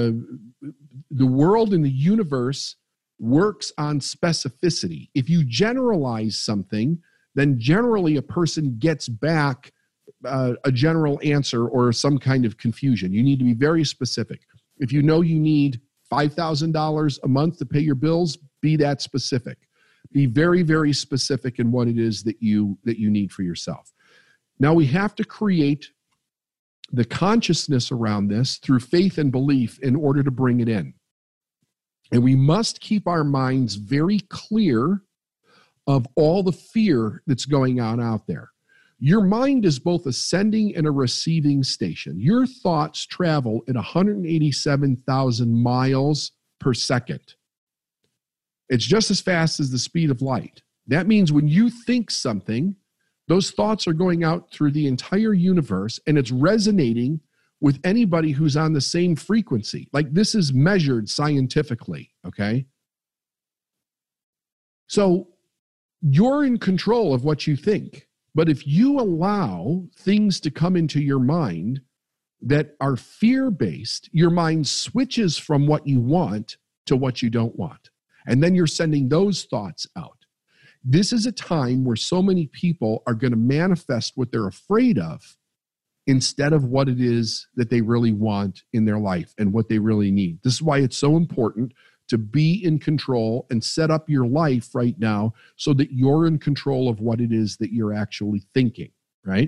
world and the universe works on specificity. If you generalize something, then generally a person gets back a general answer or some kind of confusion. You need to be very specific. If you know you need $5,000 a month to pay your bills, be that specific. Be very, very specific in what it is that you need for yourself. Now we have to create the consciousness around this through faith and belief in order to bring it in. And we must keep our minds very clear of all the fear that's going on out there. Your mind is both a sending and a receiving station. Your thoughts travel at 187,000 miles per second. It's just as fast as the speed of light. That means when you think something, those thoughts are going out through the entire universe and it's resonating with anybody who's on the same frequency. Like this is measured scientifically, okay? So you're in control of what you think. But if you allow things to come into your mind that are fear-based, your mind switches from what you want to what you don't want. And then you're sending those thoughts out. This is a time where so many people are going to manifest what they're afraid of instead of what it is that they really want in their life and what they really need. This is why it's so important to be in control and set up your life right now so that you're in control of what it is that you're actually thinking, right?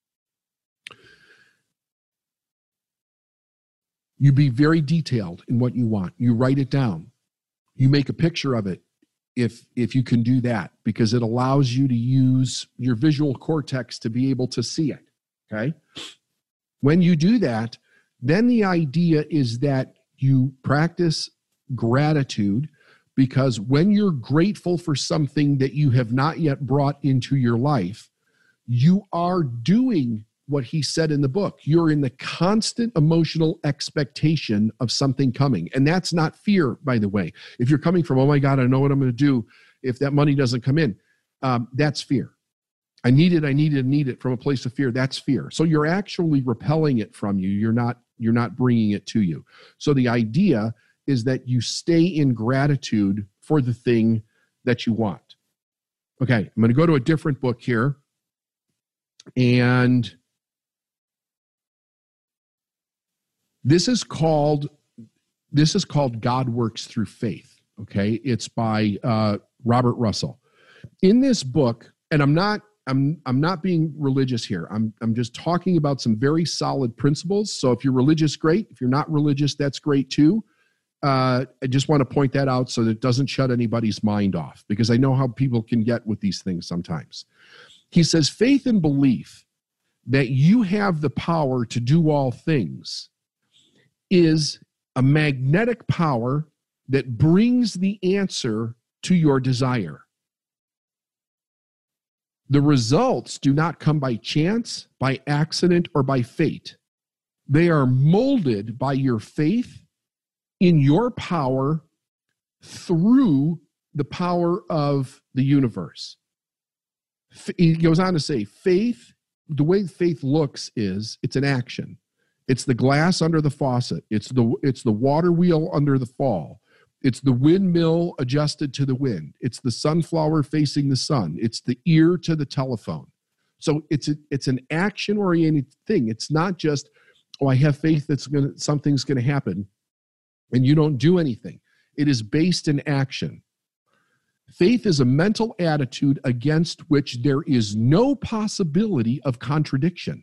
You be very detailed in what you want. You write it down. You make a picture of it if you can do that, because it allows you to use your visual cortex to be able to see it, okay? When you do that, then the idea is that you practice gratitude, because when you're grateful for something that you have not yet brought into your life, you are doing what he said in the book. You're in the constant emotional expectation of something coming. And that's not fear, by the way. If you're coming from, oh my God, I know what I'm going to do if that money doesn't come in, that's fear. I need it from a place of fear. That's fear. So you're actually repelling it from you. You're not bringing it to you. So the idea is that you stay in gratitude for the thing that you want. Okay, I'm going to go to a different book here. And this is called God Works Through Faith. Okay, it's by Robert Russell. In this book, and I'm not being religious here. I'm just talking about some very solid principles. So if you're religious, great. If you're not religious, that's great too. I just want to point that out so that it doesn't shut anybody's mind off, because I know how people can get with these things sometimes. He says, faith and belief that you have the power to do all things is a magnetic power that brings the answer to your desire. The results do not come by chance, by accident, or by fate. They are molded by your faith in your power through the power of the universe. He goes on to say, faith, the way faith looks is it's an action. It's the glass under the faucet. It's the water wheel under the fall. It's the windmill adjusted to the wind. It's the sunflower facing the sun. It's the ear to the telephone. So it's an action-oriented thing. It's not just, oh, I have faith something's going to happen, and you don't do anything. It is based in action. Faith is a mental attitude against which there is no possibility of contradiction.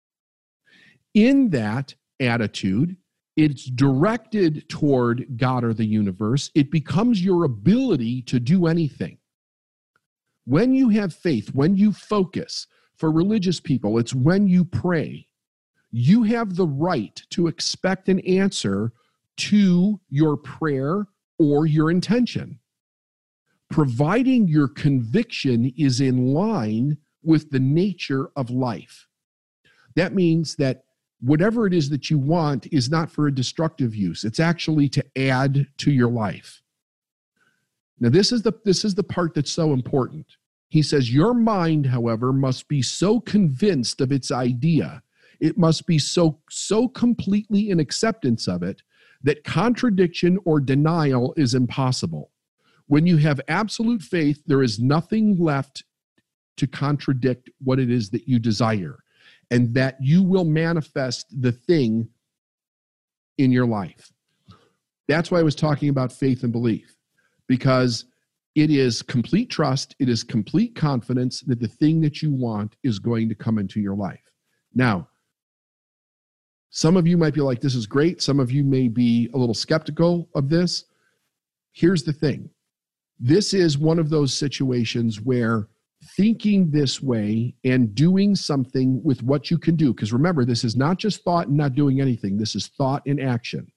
In that attitude, it's directed toward God or the universe. It becomes your ability to do anything. When you have faith, when you focus, for religious people, it's when you pray, you have the right to expect an answer to your prayer or your intention, providing your conviction is in line with the nature of life. That means that whatever it is that you want is not for a destructive use. It's actually to add to your life. Now, this is the part that's so important. He says, your mind, however, must be so convinced of its idea, it must be so completely in acceptance of it, that contradiction or denial is impossible. When you have absolute faith, there is nothing left to contradict what it is that you desire, and that you will manifest the thing in your life. That's why I was talking about faith and belief, because it is complete trust, it is complete confidence that the thing that you want is going to come into your life. Now, some of you might be like, this is great. Some of you may be a little skeptical of this. Here's the thing. This is one of those situations where thinking this way and doing something with what you can do, because remember, this is not just thought and not doing anything. This is thought and action.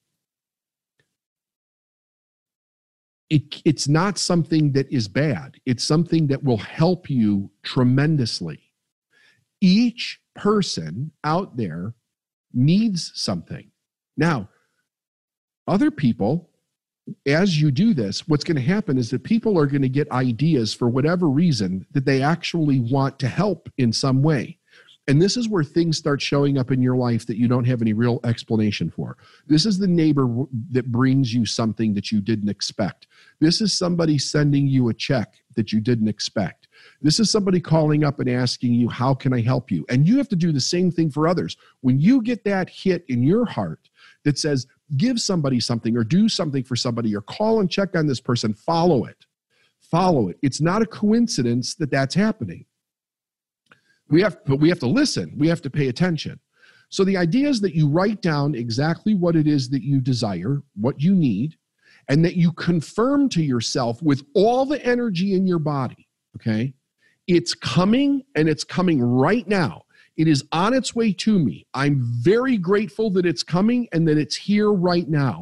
It's not something that is bad. It's something that will help you tremendously. Each person out there needs something. Now, other people, as you do this, what's going to happen is that people are going to get ideas for whatever reason that they actually want to help in some way. And this is where things start showing up in your life that you don't have any real explanation for. This is the neighbor that brings you something that you didn't expect. This is somebody sending you a check that you didn't expect. This is somebody calling up and asking you, how can I help you? And you have to do the same thing for others. When you get that hit in your heart that says, give somebody something or do something for somebody or call and check on this person, follow it. Follow it. It's not a coincidence that that's happening. But we have to listen. We have to pay attention. So the idea is that you write down exactly what it is that you desire, what you need, and that you confirm to yourself with all the energy in your body, okay? It's coming, and it's coming right now. It is on its way to me. I'm very grateful that it's coming and that it's here right now.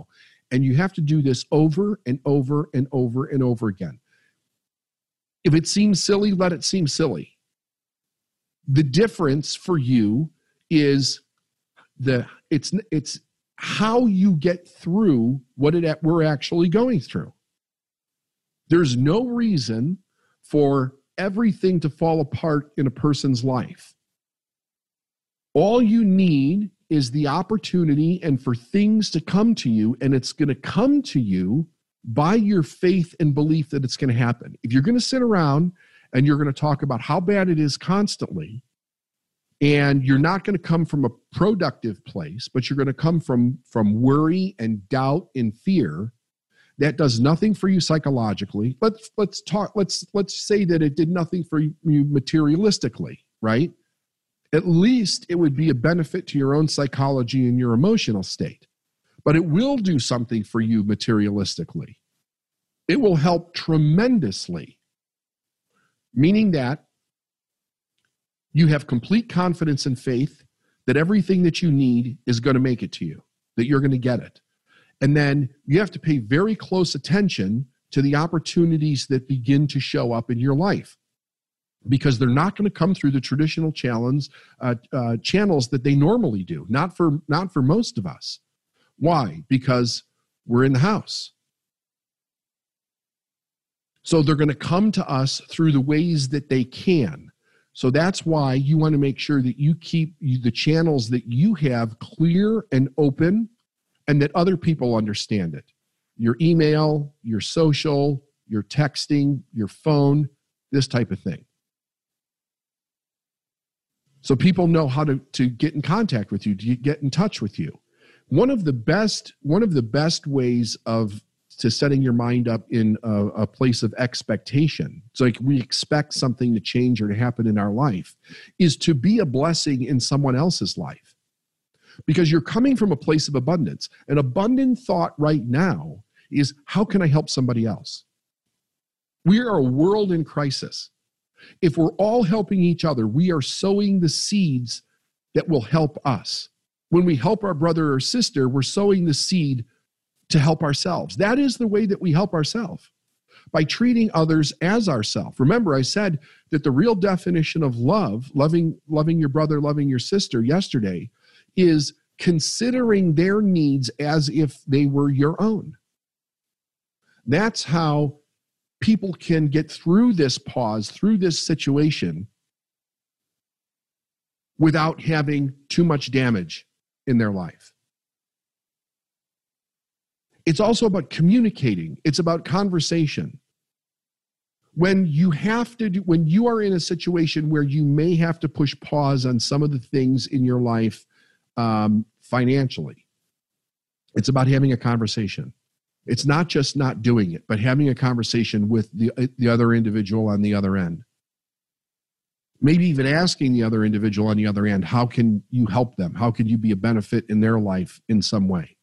And you have to do this over and over and over and over again. If it seems silly, let it seem silly. The difference for you is it's how you get through what we're actually going through. There's no reason for everything to fall apart in a person's life. All you need is the opportunity and for things to come to you, and it's going to come to you by your faith and belief that it's going to happen. If you're going to sit around and you're going to talk about how bad it is constantly, and you're not going to come from a productive place, but you're going to come from worry and doubt and fear, that does nothing for you psychologically. Let's say that it did nothing for you materialistically, right? At least it would be a benefit to your own psychology and your emotional state. But it will do something for you materialistically. It will help tremendously, meaning that you have complete confidence and faith that everything that you need is going to make it to you, that you're going to get it. And then you have to pay very close attention to the opportunities that begin to show up in your life, because they're not going to come through the traditional channels that they normally do, not for most of us. Why? Because we're in the house. So they're going to come to us through the ways that they can. So that's why you want to make sure that you keep the channels that you have clear and open, and that other people understand it. Your email, your social, your texting, your phone, this type of thing. So people know how to get in contact with you, to get in touch with you. One of the best ways to setting your mind up in a place of expectation, so like we expect something to change or to happen in our life, is to be a blessing in someone else's life. Because you're coming from a place of abundance. An abundant thought right now is, how can I help somebody else? We are a world in crisis. If we're all helping each other, we are sowing the seeds that will help us. When we help our brother or sister, we're sowing the seed to help ourselves. That is the way that we help ourselves, by treating others as ourselves. Remember, I said that the real definition of love, loving your brother, loving your sister yesterday, is considering their needs as if they were your own. That's how people can get through this pause, through this situation, without having too much damage in their life. It's also about communicating. It's about conversation. When you are in a situation where you may have to push pause on some of the things in your life financially, it's about having a conversation. It's not just not doing it, but having a conversation with the other individual on the other end. Maybe even asking the other individual on the other end, how can you help them? How can you be a benefit in their life in some way?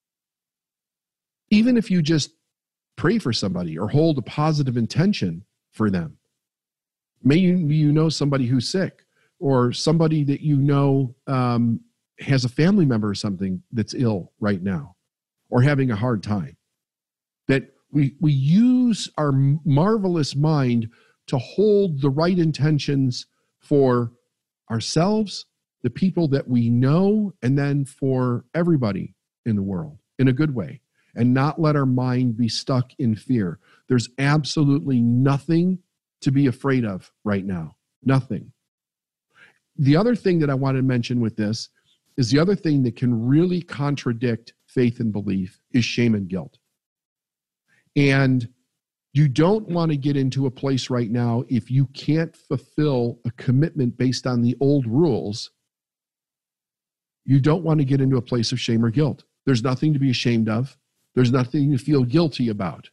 Even if you just pray for somebody or hold a positive intention for them. Maybe you know somebody who's sick, or somebody that you know has a family member or something that's ill right now or having a hard time. That we use our marvelous mind to hold the right intentions for ourselves, the people that we know, and then for everybody in the world in a good way, and not let our mind be stuck in fear. There's absolutely nothing to be afraid of right now. Nothing. The other thing that I want to mention with this is the other thing that can really contradict faith and belief is shame and guilt. And you don't want to get into a place right now, if you can't fulfill a commitment based on the old rules, you don't want to get into a place of shame or guilt. There's nothing to be ashamed of. There's nothing to feel guilty about.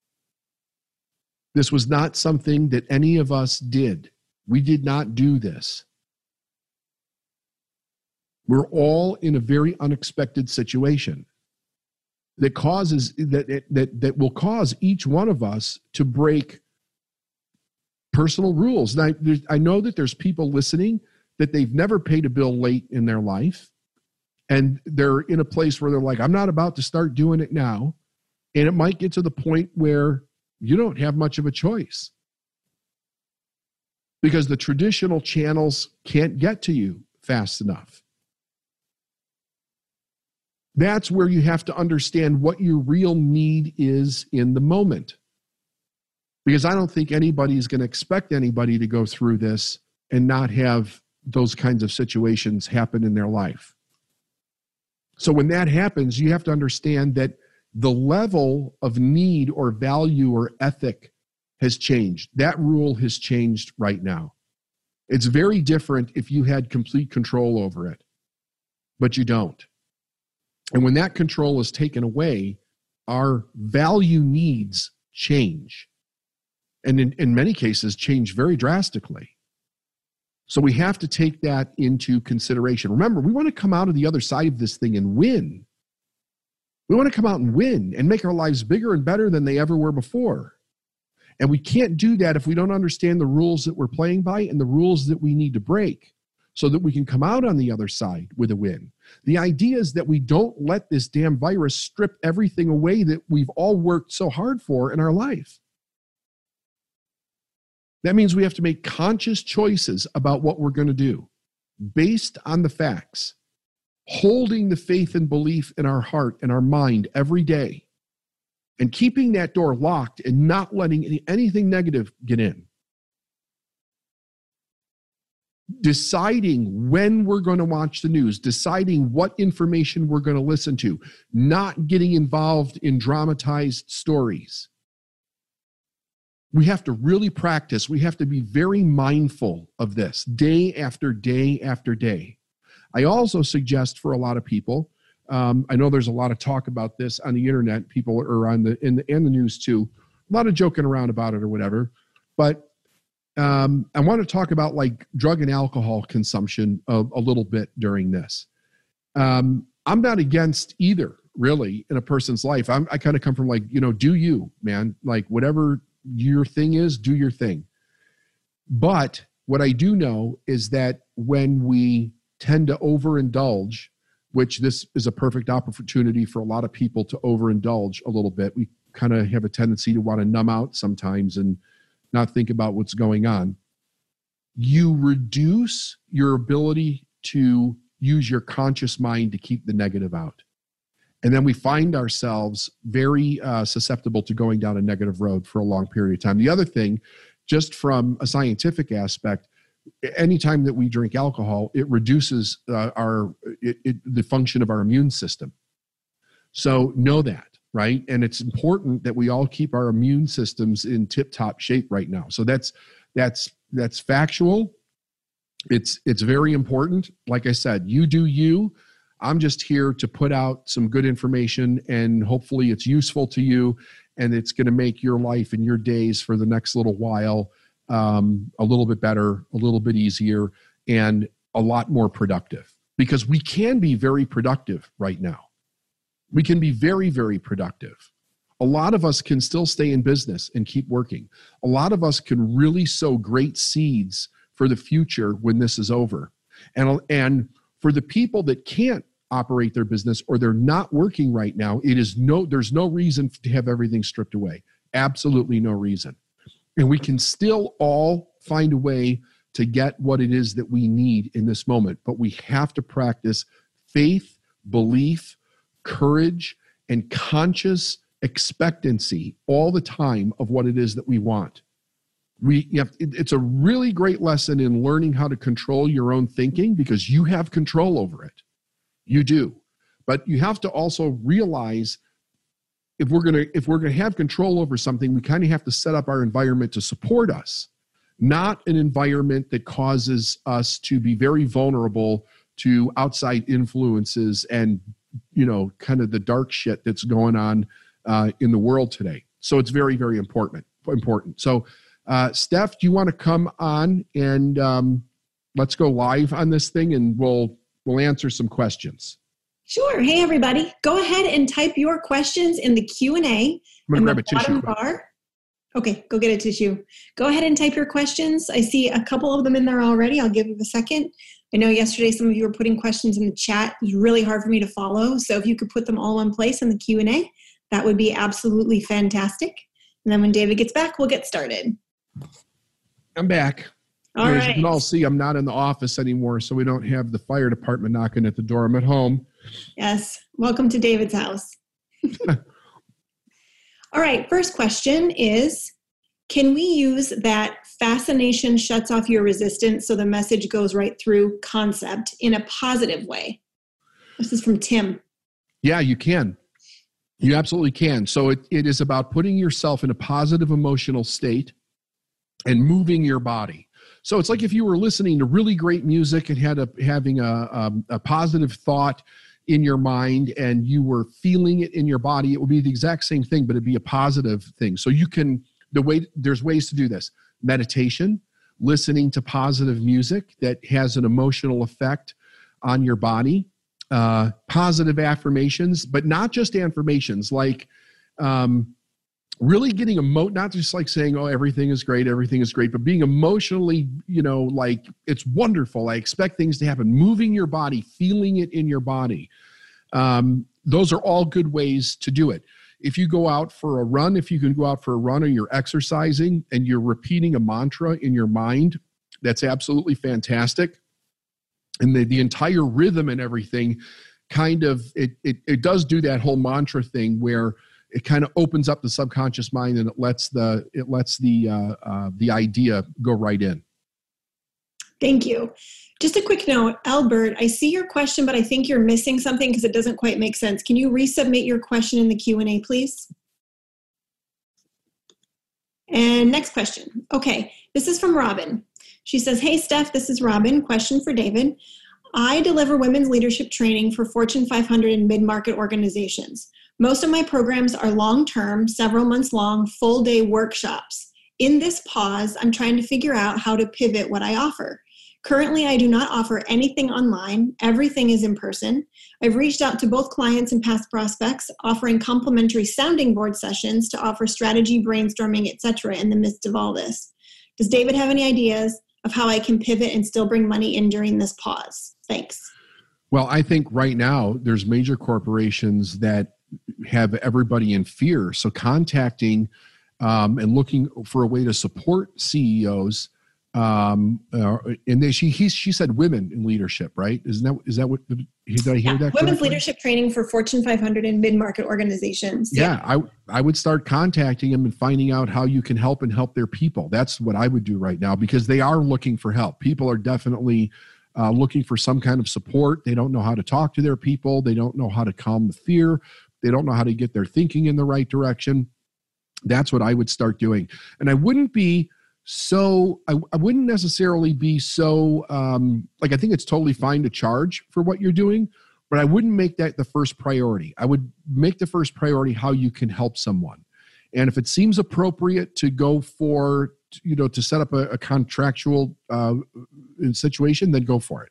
This was not something that any of us did. We did not do this. We're all in a very unexpected situation that causes that will cause each one of us to break personal rules. Now, I know that there's people listening that they've never paid a bill late in their life, And they're in a place where they're like, I'm not about to start doing it now. And it might get to the point where you don't have much of a choice because the traditional channels can't get to you fast enough. That's where you have to understand what your real need is in the moment. Because I don't think anybody's going to expect anybody to go through this and not have those kinds of situations happen in their life. So when that happens, you have to understand that the level of need or value or ethic has changed. That rule has changed right now. It's very different if you had complete control over it, but you don't. And when that control is taken away, our value needs change. And in many cases, change very drastically. So we have to take that into consideration. Remember, we want to come out of the other side of this thing and win. We want to come out and win and make our lives bigger and better than they ever were before. And we can't do that if we don't understand the rules that we're playing by and the rules that we need to break so that we can come out on the other side with a win. The idea is that we don't let this damn virus strip everything away that we've all worked so hard for in our life. That means we have to make conscious choices about what we're going to do based on the facts, holding the faith and belief in our heart and our mind every day, and keeping that door locked and not letting anything negative get in. Deciding when we're going to watch the news, deciding what information we're going to listen to, not getting involved in dramatized stories. We have to really practice. We have to be very mindful of this day after day after day. I also suggest for a lot of people, I know there's a lot of talk about this on the internet. People are in the news too. A lot of joking around about it or whatever. But I want to talk about like drug and alcohol consumption a little bit during this. I'm not against either, really, in a person's life. I kind of come from like, do you, man? Like whatever your thing is, do your thing. But what I do know is that when we tend to overindulge, which this is a perfect opportunity for a lot of people to overindulge a little bit. We kind of have a tendency to want to numb out sometimes and not think about what's going on. You reduce your ability to use your conscious mind to keep the negative out. And then we find ourselves very susceptible to going down a negative road for a long period of time. The other thing, just from a scientific aspect, anytime that we drink alcohol, it reduces the function of our immune system. So know that, right? And it's important that we all keep our immune systems in tip-top shape right now. So that's factual. It's very important. Like I said, you do you. I'm just here to put out some good information, and hopefully it's useful to you, and it's going to make your life and your days for the next little while a little bit better, a little bit easier, and a lot more productive. Because we can be very productive right now. We can be very, very productive. A lot of us can still stay in business and keep working. A lot of us can really sow great seeds for the future when this is over. And for the people that can't operate their business or they're not working right now, there's no reason to have everything stripped away. Absolutely no reason. And we can still all find a way to get what it is that we need in this moment. But we have to practice faith, belief, courage, and conscious expectancy all the time of what it is that we want. It's a really great lesson in learning how to control your own thinking because you have control over it. You do. But you have to also realize if we're going to have control over something, we kind of have to set up our environment to support us, not an environment that causes us to be very vulnerable to outside influences and, kind of the dark shit that's going on in the world today. So it's very, very important. So, Steph, do you want to come on and let's go live on this thing and we'll answer some questions. Sure. Hey, everybody. Go ahead and type your questions in the Q&A. I'm going to grab a tissue. Bar. Okay, go get a tissue. Go ahead and type your questions. I see a couple of them in there already. I'll give you a second. I know yesterday some of you were putting questions in the chat. It was really hard for me to follow. So if you could put them all in place in the Q&A, that would be absolutely fantastic. And then when David gets back, we'll get started. I'm back. All As right. you can all see, I'm not in the office anymore, so we don't have the fire department knocking at the door. I'm at home. Yes. Welcome to David's house. All right. First question is, can we use that fascination shuts off your resistance so the message goes right through concept in a positive way? This is from Tim. Yeah, you can. You absolutely can. So it is about putting yourself in a positive emotional state and moving your body. So it's like if you were listening to really great music and having a positive thought in your mind and you were feeling it in your body, it would be the exact same thing, but it'd be a positive thing. So you can, there's ways to do this. Meditation, listening to positive music that has an emotional effect on your body, positive affirmations, but not just affirmations, like really getting not just like saying, oh, everything is great, but being emotionally, like it's wonderful. I expect things to happen, moving your body, feeling it in your body. Those are all good ways to do it. If you go out for a run, if you can go out for a run and you're exercising and you're repeating a mantra in your mind, that's absolutely fantastic. And the entire rhythm and everything kind of, it does do that whole mantra thing where it kind of opens up the subconscious mind and it lets the idea go right in. Thank you. Just a quick note, Albert, I see your question, but I think you're missing something because it doesn't quite make sense. Can you resubmit your question in the Q&A, please? And next question. Okay, this is from Robin. She says, hey, Steph, this is Robin. Question for David. I deliver women's leadership training for Fortune 500 and mid-market organizations. Most of my programs are long-term, several months long, full-day workshops. In this pause, I'm trying to figure out how to pivot what I offer. Currently, I do not offer anything online. Everything is in person. I've reached out to both clients and past prospects, offering complimentary sounding board sessions to offer strategy, brainstorming, etc. in the midst of all this. Does David have any ideas of how I can pivot and still bring money in during this pause? Thanks. Well, I think right now there's major corporations that have everybody in fear. So contacting and looking for a way to support CEOs. And she said women in leadership, right? Is that what, did I hear that? Women's leadership training for Fortune 500 and mid-market organizations. Yeah, I would start contacting them and finding out how you can help and help their people. That's what I would do right now because they are looking for help. People are definitely looking for some kind of support. They don't know how to talk to their people. They don't know how to calm the fear. They don't know how to get their thinking in the right direction. That's what I would start doing. And I wouldn't be I wouldn't necessarily be so, I think it's totally fine to charge for what you're doing, but I wouldn't make that the first priority. I would make the first priority how you can help someone. And if it seems appropriate to go for, to set up a contractual situation, then go for it.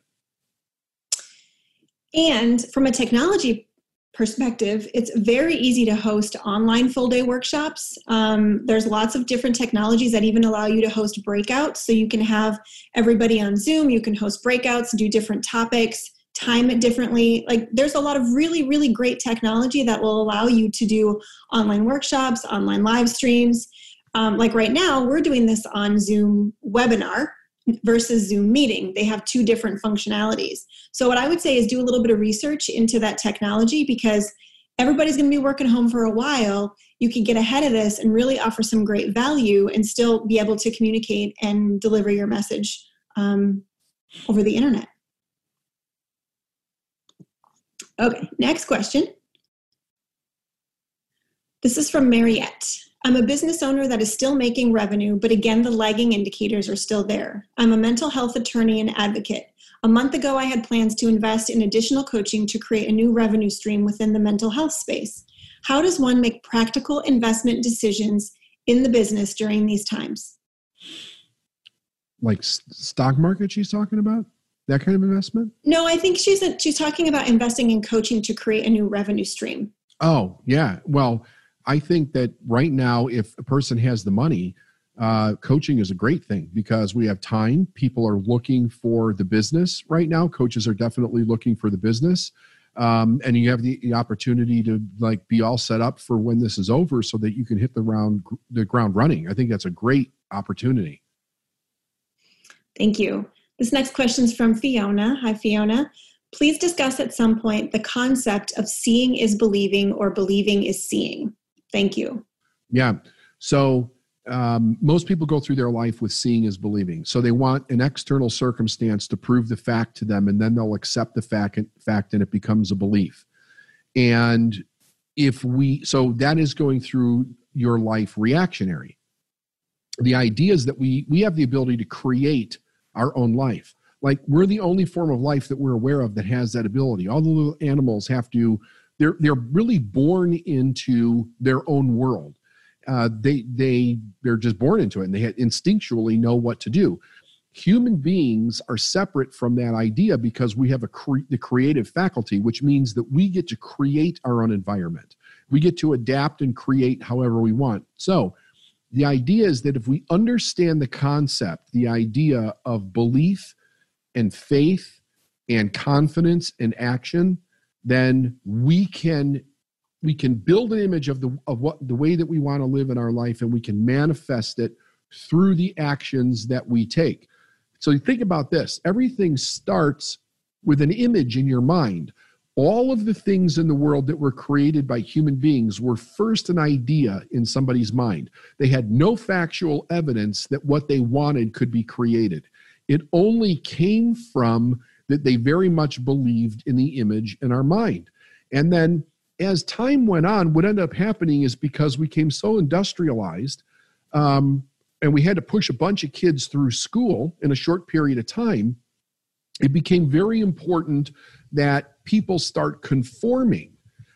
And from a technology perspective, it's very easy to host online full-day workshops. There's lots of different technologies that even allow you to host breakouts. So you can have everybody on Zoom, you can host breakouts, do different topics, time it differently. Like there's a lot of really, really great technology that will allow you to do online workshops, online live streams. Like right now, we're doing this on Zoom webinar versus Zoom meeting. They have two different functionalities. So what I would say is do a little bit of research into that technology because everybody's going to be working home for a while. You can get ahead of this and really offer some great value and still be able to communicate and deliver your message over the internet. Okay, next question. This is from Mariette. I'm a business owner that is still making revenue, but again, the lagging indicators are still there. I'm a mental health attorney and advocate. A month ago, I had plans to invest in additional coaching to create a new revenue stream within the mental health space. How does one make practical investment decisions in the business during these times? Like stock market she's talking about? That kind of investment? No, I think she's talking about investing in coaching to create a new revenue stream. Oh, yeah. Well, I think that right now, if a person has the money, coaching is a great thing because we have time. People are looking for the business right now. Coaches are definitely looking for the business. And you have the opportunity to like be all set up for when this is over so that you can hit the ground running. I think that's a great opportunity. Thank you. This next question is from Fiona. Hi, Fiona. Please discuss at some point the concept of seeing is believing or believing is seeing. Thank you. Yeah. So most people go through their life with seeing is believing. So they want an external circumstance to prove the fact to them, and then they'll accept the fact and it becomes a belief. And so that is going through your life reactionary. The idea is that we have the ability to create our own life. Like we're the only form of life that we're aware of that has that ability. All the little animals they're really born into their own world. They're just born into it and they instinctually know what to do. Human beings are separate from that idea because we have the creative faculty, which means that we get to create our own environment. We get to adapt and create however we want. So the idea is that if we understand the concept, the idea of belief and faith and confidence and action, then we can build an image of the way that we want to live in our life, and we can manifest it through the actions that we take. So you think about this. Everything starts with an image in your mind. All of the things in the world that were created by human beings were first an idea in somebody's mind. They had no factual evidence that what they wanted could be created. It only came from that they very much believed in the image in our mind. And then as time went on, what ended up happening is because we became so industrialized and we had to push a bunch of kids through school in a short period of time, it became very important that people start conforming.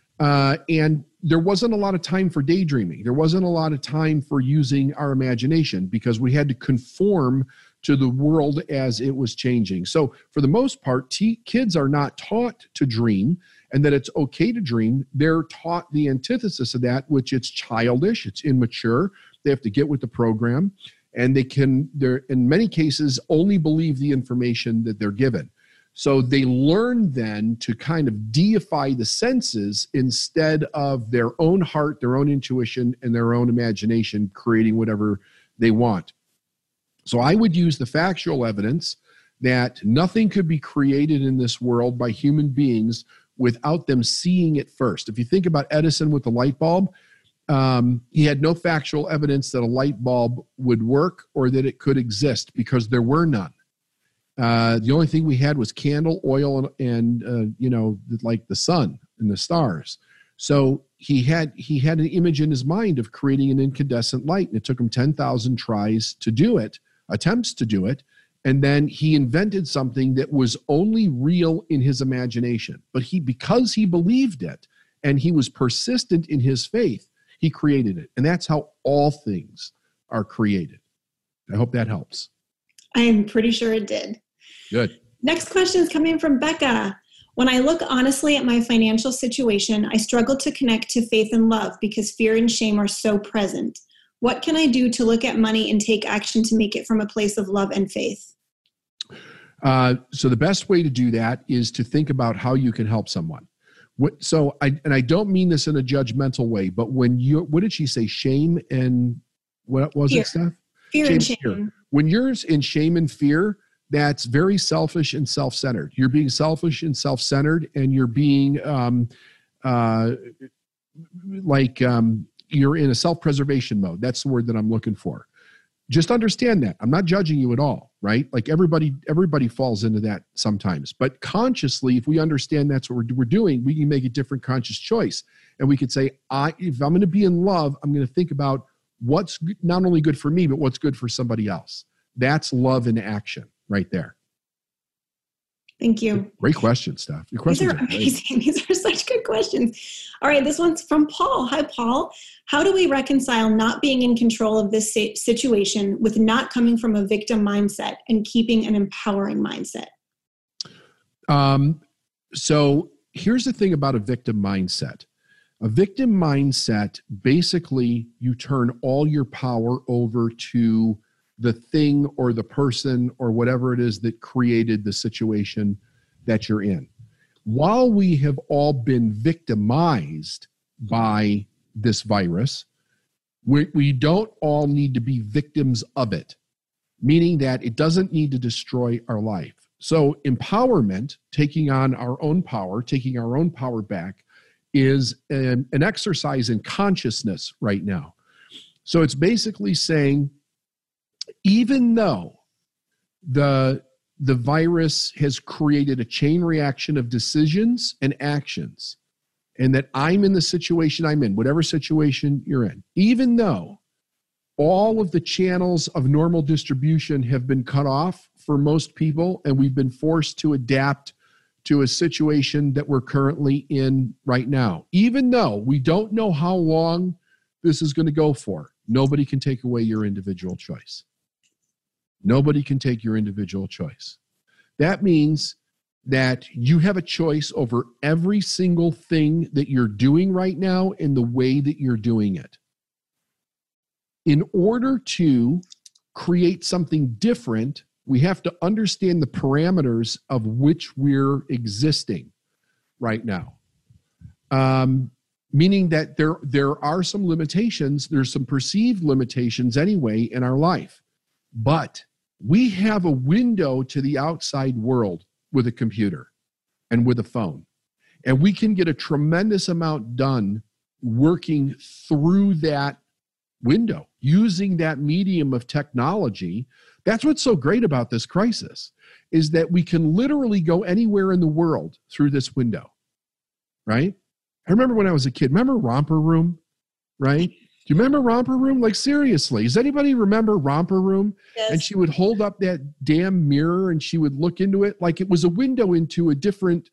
And there wasn't a lot of time for daydreaming. There wasn't a lot of time for using our imagination because we had to conform to the world as it was changing. So for the most part, kids are not taught to dream and that it's okay to dream. They're taught the antithesis of that, which it's childish, it's immature. They have to get with the program, and they're in many cases only believe the information that they're given. So they learn then to kind of deify the senses instead of their own heart, their own intuition, and their own imagination creating whatever they want. So I would use the factual evidence that nothing could be created in this world by human beings without them seeing it first. If you think about Edison with the light bulb, he had no factual evidence that a light bulb would work or that it could exist because there were none. The only thing we had was candle, oil, and like the sun and the stars. So he had an image in his mind of creating an incandescent light, and it took him 10,000 tries to do it, attempts to do it, and then he invented something that was only real in his imagination. But because he believed it and he was persistent in his faith, he created it. And that's how all things are created. I hope that helps. I am pretty sure it did. Good. Next question is coming from Becca. When I look honestly at my financial situation, I struggle to connect to faith and love because fear and shame are so present. What can I do to look at money and take action to make it from a place of love and faith? So the best way to do that is to think about how you can help someone. I don't mean this in a judgmental way, but what did she say? Shame and what was fear. It, Steph? Fear and shame. Fear. When you're in shame and fear, that's very selfish and self-centered. You're being selfish and self-centered, and you're being you're in a self-preservation mode. That's the word that I'm looking for. Just understand that. I'm not judging you at all, right? Like everybody falls into that sometimes. But consciously, if we understand that's what we're doing, we can make a different conscious choice. And we could say, if I'm going to be in love, I'm going to think about what's not only good for me, but what's good for somebody else. That's love in action right there. Thank you. Great question, Steph. Your questions are amazing. These are such good questions. All right, this one's from Paul. Hi, Paul. How do we reconcile not being in control of this situation with not coming from a victim mindset and keeping an empowering mindset? So here's the thing about a victim mindset. A victim mindset, basically, you turn all your power over to the thing or the person or whatever it is that created the situation that you're in. While we have all been victimized by this virus, we don't all need to be victims of it, meaning that it doesn't need to destroy our life. So empowerment, taking on our own power, taking our own power back, is an exercise in consciousness right now. So it's basically saying, even though the virus has created a chain reaction of decisions and actions, and that I'm in the situation I'm in, whatever situation you're in, even though all of the channels of normal distribution have been cut off for most people, and we've been forced to adapt to a situation that we're currently in right now. Even though we don't know how long this is going to go for, nobody can take away your individual choice. Nobody can take your individual choice. That means that you have a choice over every single thing that you're doing right now and the way that you're doing it. In order to create something different, we have to understand the parameters of which we're existing right now. Meaning that there are some limitations, there's some perceived limitations anyway in our life. But we have a window to the outside world with a computer and with a phone. And we can get a tremendous amount done working through that window, using that medium of technology. That's what's so great about this crisis, is that we can literally go anywhere in the world through this window, right? I remember when I was a kid, remember Romper Room, right? Do you remember Romper Room? Like, seriously, does anybody remember Romper Room? Yes. And she would hold up that damn mirror and she would look into it like it was a window into a different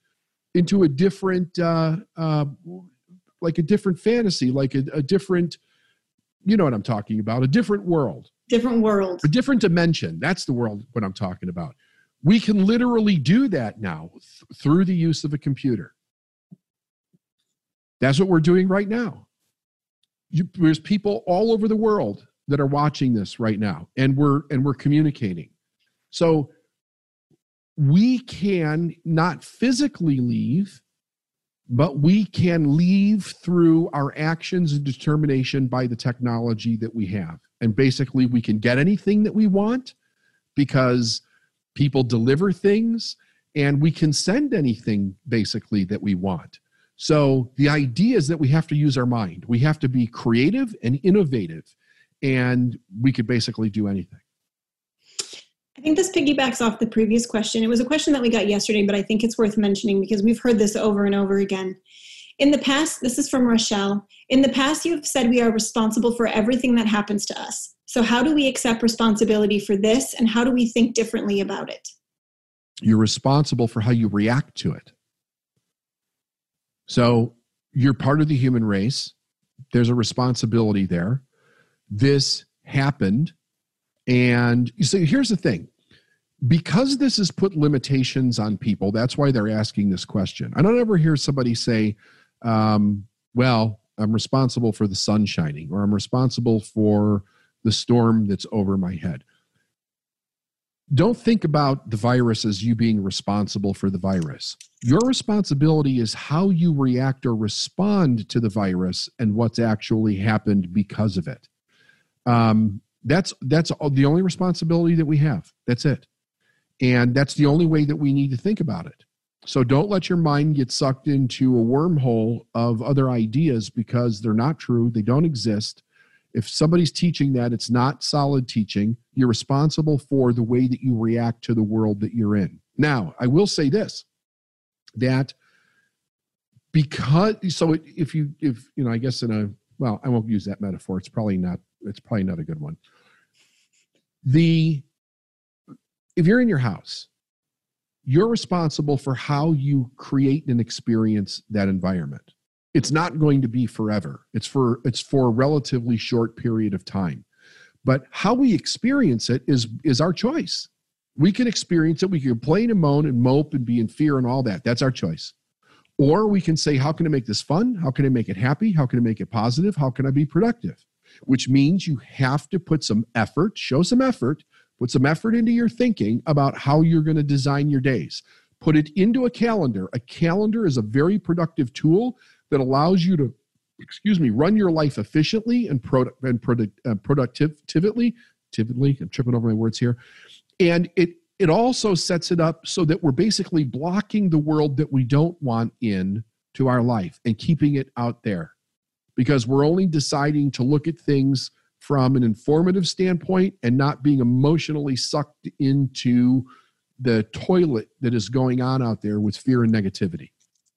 like a different fantasy, like a different, you know what I'm talking about, a different world. Different world. A different dimension. That's the world what I'm talking about. We can literally do that now through the use of a computer. That's what we're doing right now. There's people all over the world that are watching this right now, and we're communicating. So we can not physically leave, but we can leave through our actions and determination by the technology that we have. And basically, we can get anything that we want because people deliver things, and we can send anything basically that we want. So the idea is that we have to use our mind. We have to be creative and innovative, and we could basically do anything. I think this piggybacks off the previous question. It was a question that we got yesterday, but I think it's worth mentioning because we've heard this over and over again. In the past, this is from Rochelle, in the past you have said we are responsible for everything that happens to us. So how do we accept responsibility for this, and how do we think differently about it? You're responsible for how you react to it. So you're part of the human race. There's a responsibility there. This happened. And you see, here's the thing. Because this has put limitations on people, that's why they're asking this question. I don't ever hear somebody say, well, I'm responsible for the sun shining, or I'm responsible for the storm that's over my head. Don't think about the virus as you being responsible for the virus. Your responsibility is how you react or respond to the virus and what's actually happened because of it. That's the only responsibility that we have. That's it. And that's the only way that we need to think about it. So don't let your mind get sucked into a wormhole of other ideas because they're not true. They don't exist. If somebody's teaching that, it's not solid teaching. You're responsible for the way that you react to the world that you're in. Now, I will say this, that because, so if I guess well, I won't use that metaphor. It's probably not a good one. If you're in your house, you're responsible for how you create and experience that environment. It's not going to be forever. It's for a relatively short period of time. But how we experience it is our choice. We can experience it. We can complain and moan and mope and be in fear and all that. That's our choice. Or we can say, how can I make this fun? How can I make it happy? How can I make it positive? How can I be productive? Which means you have to put some effort, show some effort, put some effort into your thinking about how you're going to design your days. Put it into a calendar. A calendar is a very productive tool that allows you to, run your life efficiently and productively. I'm tripping over my words here. And it also sets it up so that we're basically blocking the world that we don't want in to our life and keeping it out there, because we're only deciding to look at things from an informative standpoint and not being emotionally sucked into the toilet that is going on out there with fear and negativity.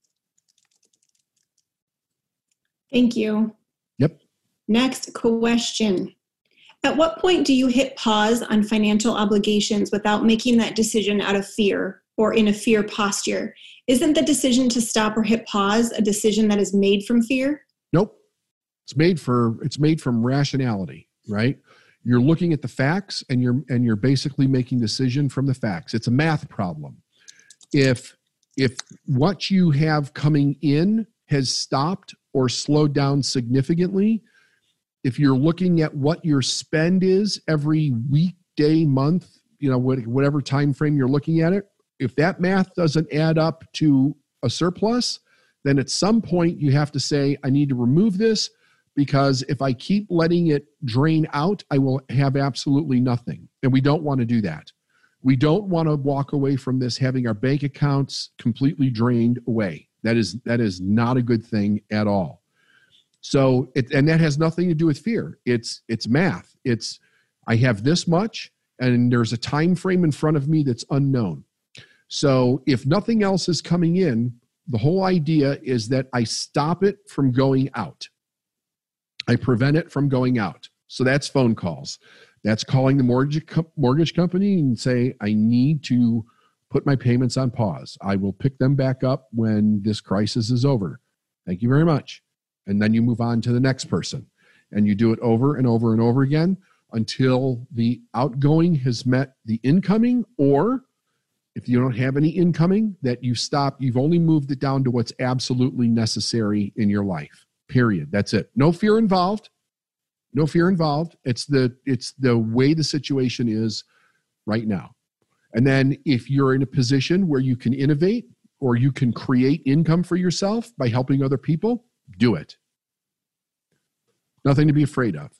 Thank you. Yep. Next question. At what point do you hit pause on financial obligations without making that decision out of fear or in a fear posture? Isn't the decision to stop or hit pause a decision that is made from fear? Nope. It's made from rationality, right? You're looking at the facts and you're basically making a decision from the facts. It's a math problem. If what you have coming in has stopped or slowed down significantly, if you're looking at what your spend is every week, day, month, whatever time frame you're looking at it, if that math doesn't add up to a surplus, then at some point you have to say, I need to remove this, because if I keep letting it drain out, I will have absolutely nothing. And we don't want to do that. We don't want to walk away from this having our bank accounts completely drained away. That is not a good thing at all. So, and that has nothing to do with fear. It's math. I have this much, and there's a time frame in front of me that's unknown. So if nothing else is coming in, the whole idea is that I stop it from going out. I prevent it from going out. So that's phone calls. That's calling the mortgage company and say, I need to put my payments on pause. I will pick them back up when this crisis is over. Thank you very much. And then you move on to the next person. And you do it over and over and over again until the outgoing has met the incoming, or if you don't have any incoming, that you stop. You've only moved it down to what's absolutely necessary in your life. Period. That's it. No fear involved. No fear involved. It's the way the situation is right now. And then if you're in a position where you can innovate or you can create income for yourself by helping other people, do it. Nothing to be afraid of.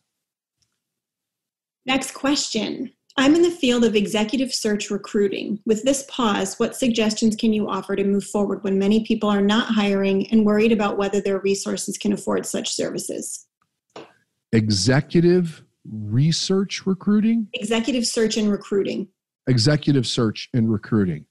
Next question. I'm in the field of executive search recruiting. With this pause, what suggestions can you offer to move forward when many people are not hiring and worried about whether their resources can afford such services? Executive research recruiting? Executive search and recruiting. Executive search and recruiting.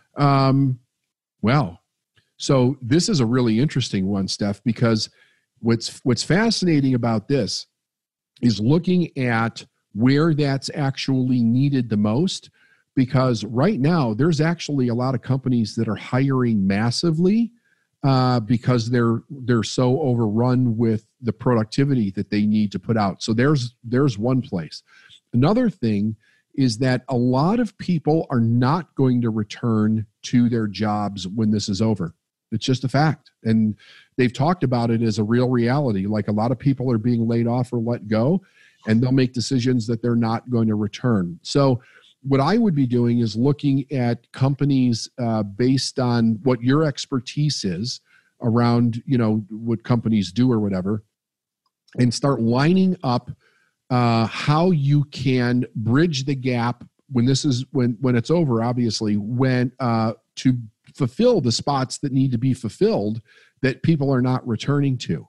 Well, so this is a really interesting one, Steph, because what's fascinating about this is looking at where that's actually needed the most, because right now there's actually a lot of companies that are hiring massively because they're so overrun with the productivity that they need to put out. So there's one place. Another thing is that a lot of people are not going to return to their jobs when this is over. It's just a fact. And they've talked about it as a real reality. Like, a lot of people are being laid off or let go, and they'll make decisions that they're not going to return. So what I would be doing is looking at companies based on what your expertise is around, what companies do or whatever, and start lining up how you can bridge the gap when it's over, obviously, when to fulfill the spots that need to be fulfilled that people are not returning to.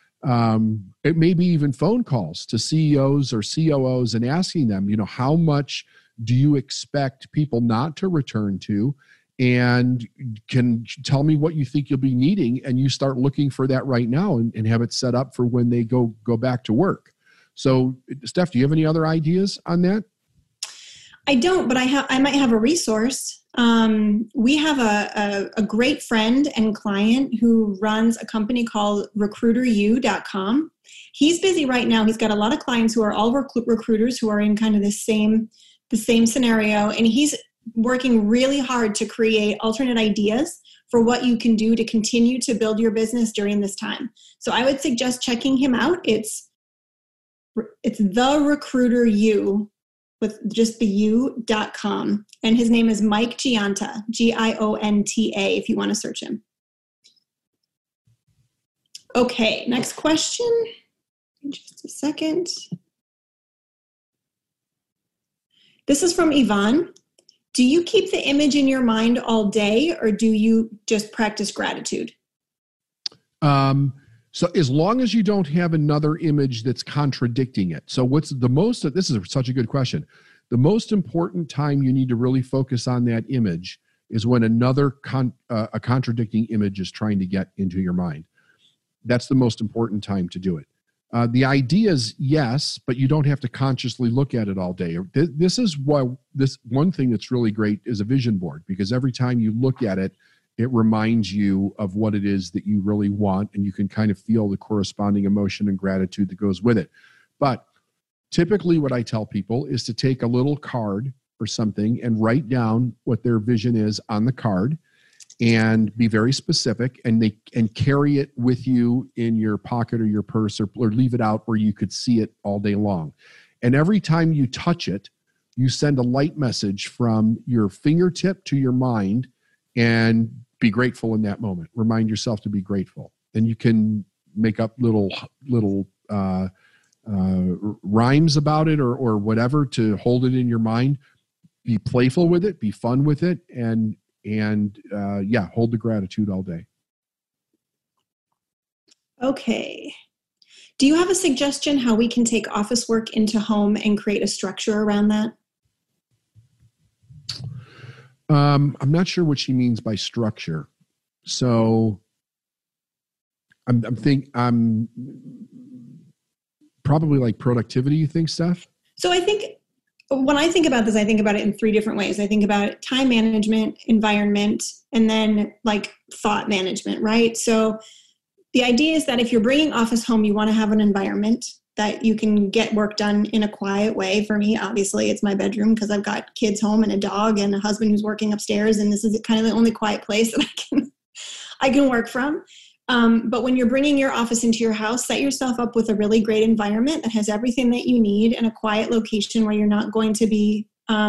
It may be even phone calls to CEOs or COOs and asking them, how much do you expect people not to return to? And can tell me what you think you'll be needing, and you start looking for that right now and have it set up for when they go back to work. So, Steph, do you have any other ideas on that? I don't, but I might have a resource. We have a great friend and client who runs a company called recruiteru.com. He's busy right now. He's got a lot of clients who are all recruiters who are in kind of the same scenario, and he's working really hard to create alternate ideas for what you can do to continue to build your business during this time. So I would suggest checking him out. It's The Recruiter U, with just the u.com. And his name is Mike Gionta, Gionta, if you want to search him. Okay, next question. Just a second. This is from Yvonne. Do you keep the image in your mind all day, or do you just practice gratitude? So as long as you don't have another image that's contradicting it. So what's the most, this is such a good question. The most important time you need to really focus on that image is when another a contradicting image is trying to get into your mind. That's the most important time to do it. The idea is yes, but you don't have to consciously look at it all day. This is why this one thing that's really great is a vision board, because every time you look at it, it reminds you of what it is that you really want, and you can kind of feel the corresponding emotion and gratitude that goes with it. But typically what I tell people is to take a little card or something and write down what their vision is on the card and be very specific, and carry it with you in your pocket or your purse, or leave it out where you could see it all day long. And every time you touch it, you send a light message from your fingertip to your mind, and be grateful in that moment. Remind yourself to be grateful. And you can make up little rhymes about it or whatever to hold it in your mind. Be playful with it, be fun with it, and hold the gratitude all day. Okay. Do you have a suggestion how we can take office work into home and create a structure around that? I'm not sure what she means by structure. So I'm probably like productivity, you think, Steph? So I think when I think about this, I think about it in three different ways. I think about time management, environment, and then like thought management, right? So the idea is that if you're bringing office home, you want to have an environment that you can get work done in a quiet way. For me, obviously, it's my bedroom because I've got kids home and a dog and a husband who's working upstairs, and this is kind of the only quiet place that I can work from. But when you're bringing your office into your house, set yourself up with a really great environment that has everything that you need in a quiet location where you're not going to be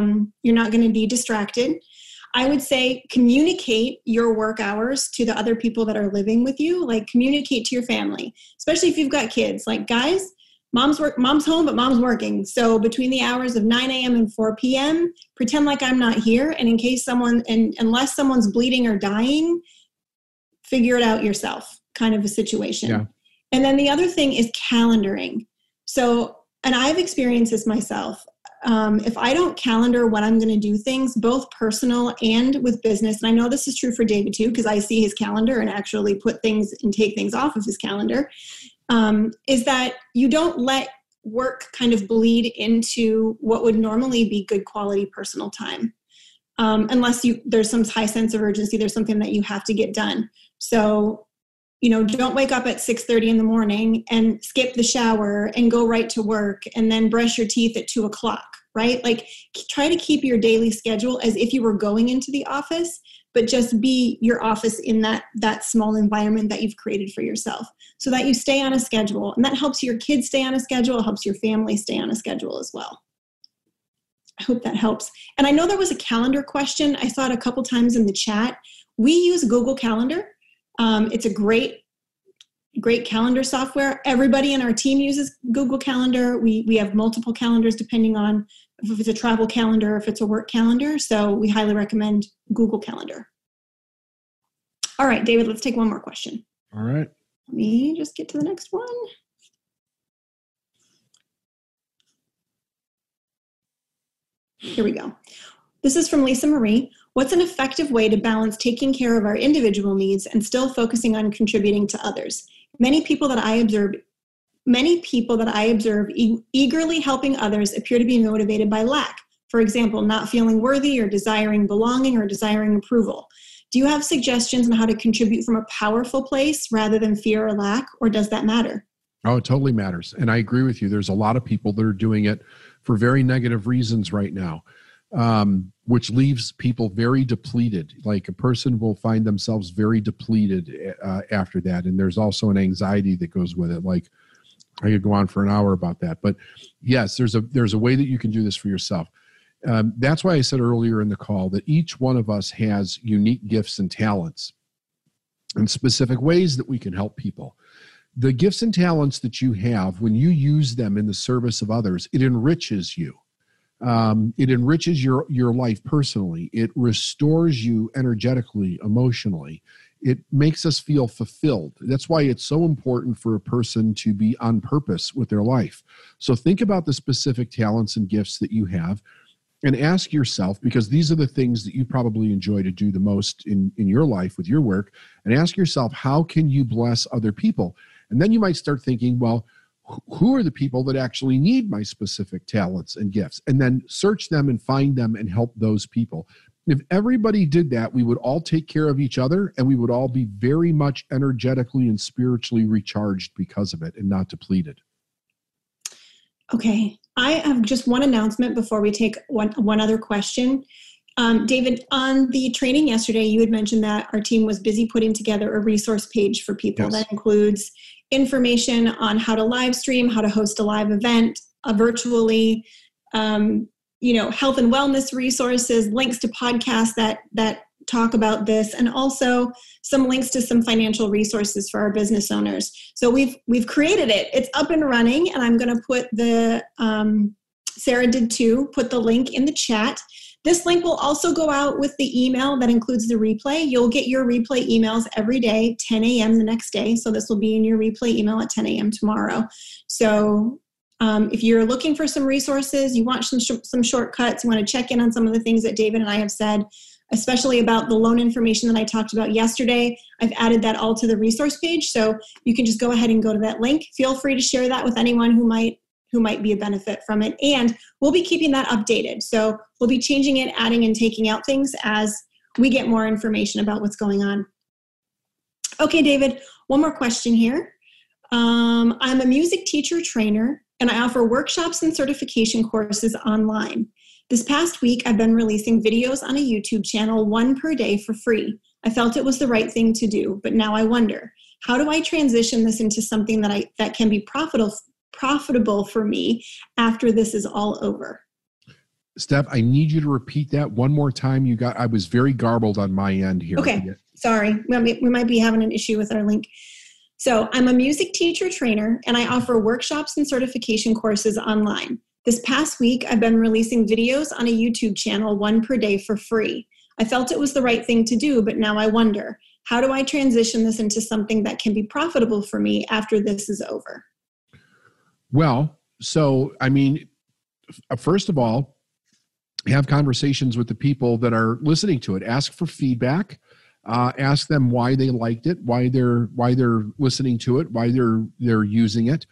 distracted. I would say communicate your work hours to the other people that are living with you. Like, communicate to your family, especially if you've got kids. Like, guys, mom's home, but mom's working. So between the hours of 9 a.m. and 4 p.m., pretend like I'm not here. And in case unless someone's bleeding or dying, figure it out yourself, kind of a situation. Yeah. And then the other thing is calendaring. So, and I've experienced this myself. If I don't calendar when I'm going to do things, both personal and with business, and I know this is true for David too, because I see his calendar and actually put things and take things off of his calendar, is that you don't let work kind of bleed into what would normally be good quality personal time. Unless there's some high sense of urgency, there's something that you have to get done. So, don't wake up at 6:30 in the morning and skip the shower and go right to work and then brush your teeth at 2:00, right? Like, try to keep your daily schedule as if you were going into the office, but just be your office in that small environment that you've created for yourself, so that you stay on a schedule. And that helps your kids stay on a schedule. It helps your family stay on a schedule as well. I hope that helps. And I know there was a calendar question. I saw it a couple times in the chat. We use Google Calendar. It's a great calendar software. Everybody in our team uses Google Calendar. We have multiple calendars depending on if it's a travel calendar, if it's a work calendar. So we highly recommend Google Calendar. All right, David, let's take one more question. All right. Let me just get to the next one. Here we go. This is from Lisa Marie. What's an effective way to balance taking care of our individual needs and still focusing on contributing to others? Many people that I observe eagerly helping others appear to be motivated by lack. For example, not feeling worthy or desiring belonging or desiring approval. Do you have suggestions on how to contribute from a powerful place rather than fear or lack, or does that matter? Oh, it totally matters. And I agree with you. There's a lot of people that are doing it for very negative reasons right now. which leaves people very depleted. Like a person will find themselves very depleted after that. And there's also an anxiety that goes with it. Like I could go on for an hour about that, but yes, there's a way that you can do this for yourself. That's why I said earlier in the call that each one of us has unique gifts and talents and specific ways that we can help people. The gifts and talents that you have, when you use them in the service of others, it enriches you. It enriches your life personally. It restores you energetically, emotionally. It makes us feel fulfilled. That's why it's so important for a person to be on purpose with their life. So think about the specific talents and gifts that you have and ask yourself, because these are the things that you probably enjoy to do the most in your life with your work, and ask yourself, how can you bless other people? And then you might start thinking, well, who are the people that actually need my specific talents and gifts? And then search them and find them and help those people. If everybody did that, we would all take care of each other, and we would all be very much energetically and spiritually recharged because of it and not depleted. Okay. I have just one announcement before we take one other question. David, on the training yesterday, you had mentioned that our team was busy putting together a resource page for people. Yes. That includes information on how to live stream, how to host a live event virtually, health and wellness resources, links to podcasts that talk about this, and also some links to some financial resources for our business owners. So we've created it. It's up and running, and I'm going to put Sarah did too, put the link in the chat. This link will also go out with the email that includes the replay. You'll get your replay emails every day, 10 a.m. the next day. So this will be in your replay email at 10 a.m. tomorrow. So if you're looking for some resources, you want some shortcuts, you want to check in on some of the things that David and I have said, especially about the loan information that I talked about yesterday, I've added that all to the resource page. So you can just go ahead and go to that link. Feel free to share that with anyone who might be a benefit from it. And we'll be keeping that updated. So we'll be changing it, adding and taking out things as we get more information about what's going on. Okay, David, one more question here. I'm a music teacher trainer, and I offer workshops and certification courses online. This past week, I've been releasing videos on a YouTube channel, 1 per day for free. I felt it was the right thing to do, but now I wonder, how do I transition this into something that can be profitable for me after this is all over? Steph, I need you to repeat that one more time. I was very garbled on my end here. Okay, sorry. We might be having an issue with our link. So I'm a music teacher trainer, and I offer workshops and certification courses online. This past week, I've been releasing videos on a YouTube channel, 1 per day for free. I felt it was the right thing to do, but now I wonder, how do I transition this into something that can be profitable for me after this is over? Well, so, first of all, have conversations with the people that are listening to it. Ask for feedback. Ask them why they liked it, why they're listening to it, why they're using it.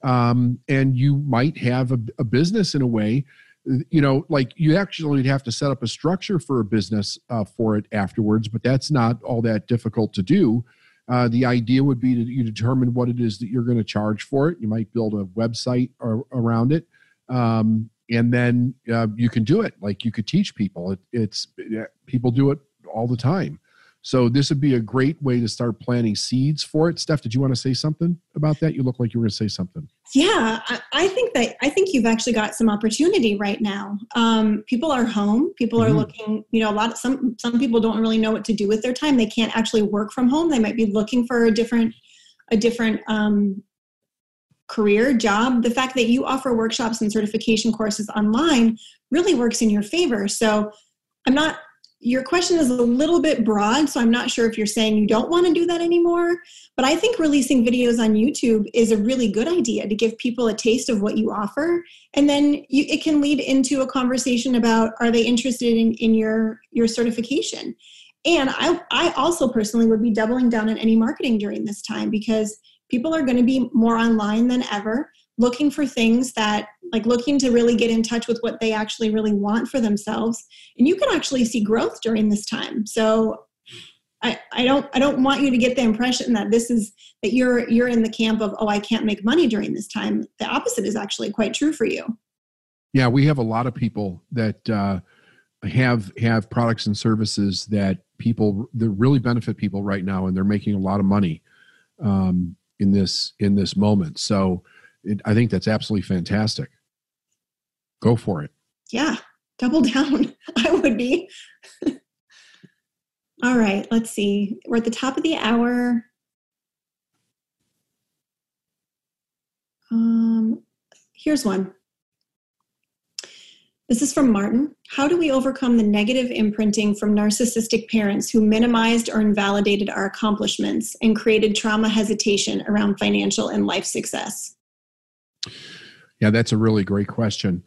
And you might have a business in a way, like you actually have to set up a structure for a business for it afterwards, but that's not all that difficult to do. The idea would be you determine what it is that you're going to charge for it. You might build a website around it. And then you can do it. Like you could teach people. People do it all the time. So this would be a great way to start planting seeds for it. Steph, did you want to say something about that? You look like you were going to say something. Yeah, I think you've actually got some opportunity right now. People are home. People are looking, some people don't really know what to do with their time. They can't actually work from home. They might be looking for a different career, job. The fact that you offer workshops and certification courses online really works in your favor. So your question is a little bit broad, so I'm not sure if you're saying you don't want to do that anymore, but I think releasing videos on YouTube is a really good idea to give people a taste of what you offer. And then it can lead into a conversation about, are they interested in your certification? And I also personally would be doubling down on any marketing during this time, because people are going to be more online than ever, looking for things looking to really get in touch with what they actually really want for themselves. And you can actually see growth during this time. So I don't want you to get the impression that that you're in the camp of, I can't make money during this time. The opposite is actually quite true for you. Yeah, we have a lot of people that have products and services that really benefit people right now, and they're making a lot of money in this moment. So I think that's absolutely fantastic. Go for it. Yeah, double down. I would be. All right, let's see. We're at the top of the hour. Here's one. This is from Martin. How do we overcome the negative imprinting from narcissistic parents who minimized or invalidated our accomplishments and created trauma hesitation around financial and life success? Yeah, that's a really great question.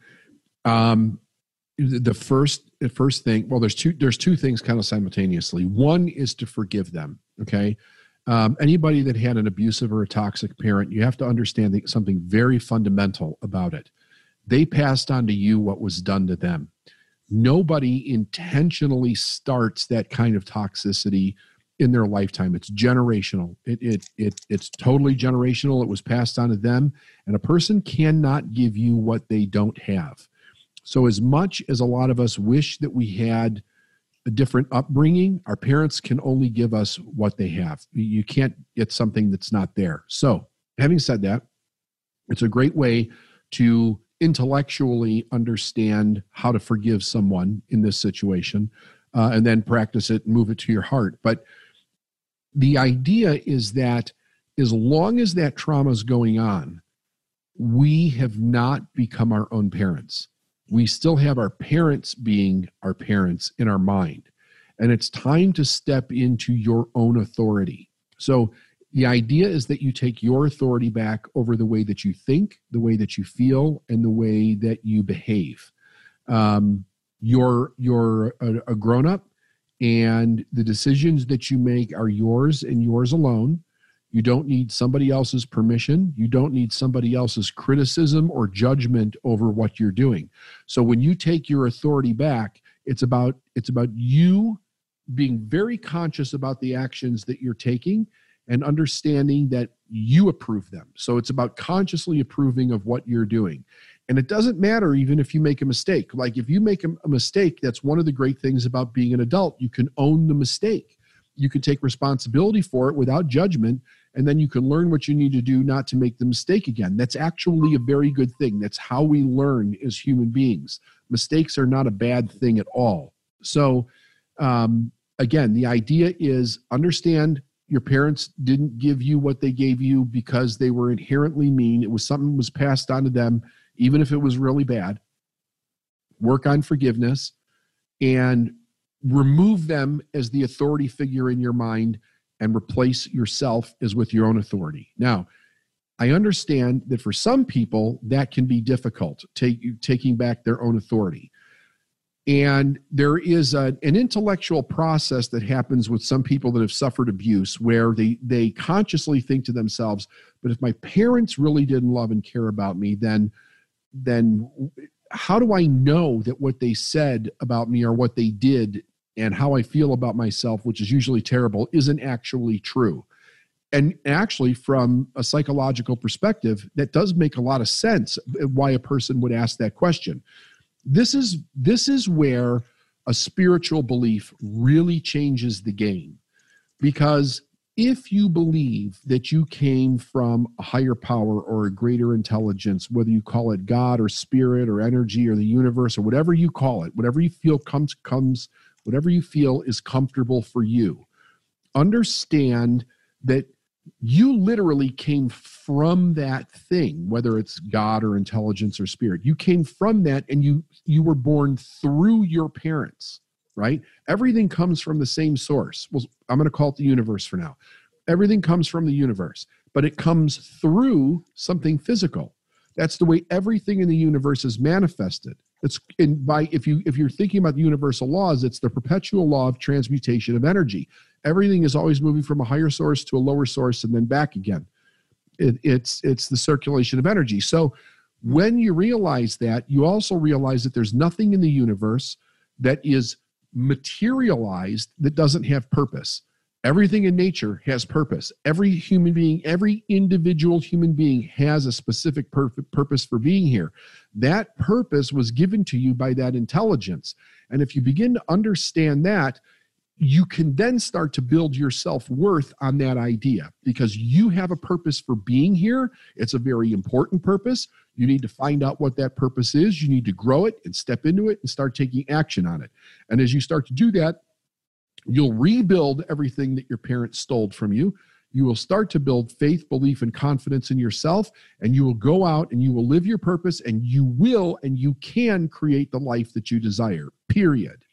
The first thing, well, there's two things kind of simultaneously. One is to forgive them. Okay. Anybody that had an abusive or a toxic parent, you have to understand something very fundamental about it. They passed on to you what was done to them. Nobody intentionally starts that kind of toxicity in their lifetime. It's generational. It's totally generational. It was passed on to them, and a person cannot give you what they don't have. So as much as a lot of us wish that we had a different upbringing, our parents can only give us what they have. You can't get something that's not there. So having said that, it's a great way to intellectually understand how to forgive someone in this situation, and then practice it and move it to your heart. But the idea is that as long as that trauma is going on, we have not become our own parents. We still have our parents being our parents in our mind. And it's time to step into your own authority. So the idea is that you take your authority back over the way that you think, the way that you feel, and the way that you behave. You're a grown-up, and the decisions that you make are yours and yours alone. You don't need somebody else's permission. You don't need somebody else's criticism or judgment over what you're doing. So when you take your authority back, it's about you being very conscious about the actions that you're taking and understanding that you approve them. So it's about consciously approving of what you're doing. And it doesn't matter even if you make a mistake. Like if you make a mistake, that's one of the great things about being an adult. You can own the mistake. You can take responsibility for it without judgment, and then you can learn what you need to do not to make the mistake again. That's actually a very good thing. That's how we learn as human beings. Mistakes are not a bad thing at all. So again, the idea is understand your parents didn't give you what they gave you because they were inherently mean. It was something that was passed on to them, even if it was really bad. Work on forgiveness and remove them as the authority figure in your mind and replace yourself as with your own authority. Now, I understand that for some people that can be difficult, taking back their own authority. And there is an intellectual process that happens with some people that have suffered abuse where they consciously think to themselves, but if my parents really didn't love and care about me, then how do I know that what they said about me or what they did and how I feel about myself, which is usually terrible, isn't actually true? And actually, from a psychological perspective, that does make a lot of sense why a person would ask that question. This is where a spiritual belief really changes the game. Because if you believe that you came from a higher power or a greater intelligence, whether you call it God or spirit or energy or the universe or whatever you call it, whatever you feel comes, whatever you feel is comfortable for you, understand that you literally came from that thing, whether it's God or intelligence or spirit. You came from that, and you were born through your parents, right? Everything comes from the same source. Well, I'm going to call it the universe for now. Everything comes from the universe, but it comes through something physical. That's the way everything in the universe is manifested. If you're thinking about the universal laws, it's the perpetual law of transmutation of energy. Everything is always moving from a higher source to a lower source and then back again. It's the circulation of energy. So when you realize that, you also realize that there's nothing in the universe that is materialized that doesn't have purpose. Everything in nature has purpose. Every human being, every individual human being has a specific purpose for being here. That purpose was given to you by that intelligence. And if you begin to understand that, you can then start to build your self-worth on that idea, because you have a purpose for being here. It's a very important purpose. You need to find out what that purpose is. You need to grow it and step into it and start taking action on it. And as you start to do that, you'll rebuild everything that your parents stole from you. You will start to build faith, belief, and confidence in yourself, and you will go out and you will live your purpose, and you will and you can create the life that you desire, period.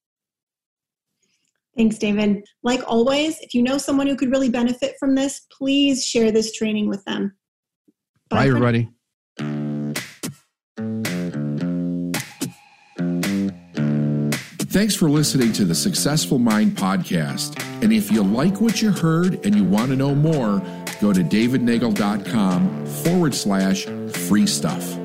Thanks, David. Like always, if you know someone who could really benefit from this, please share this training with them. Bye everybody. Thanks for listening to the Successful Mind podcast. And if you like what you heard and you want to know more, go to davidnagel.com/free stuff.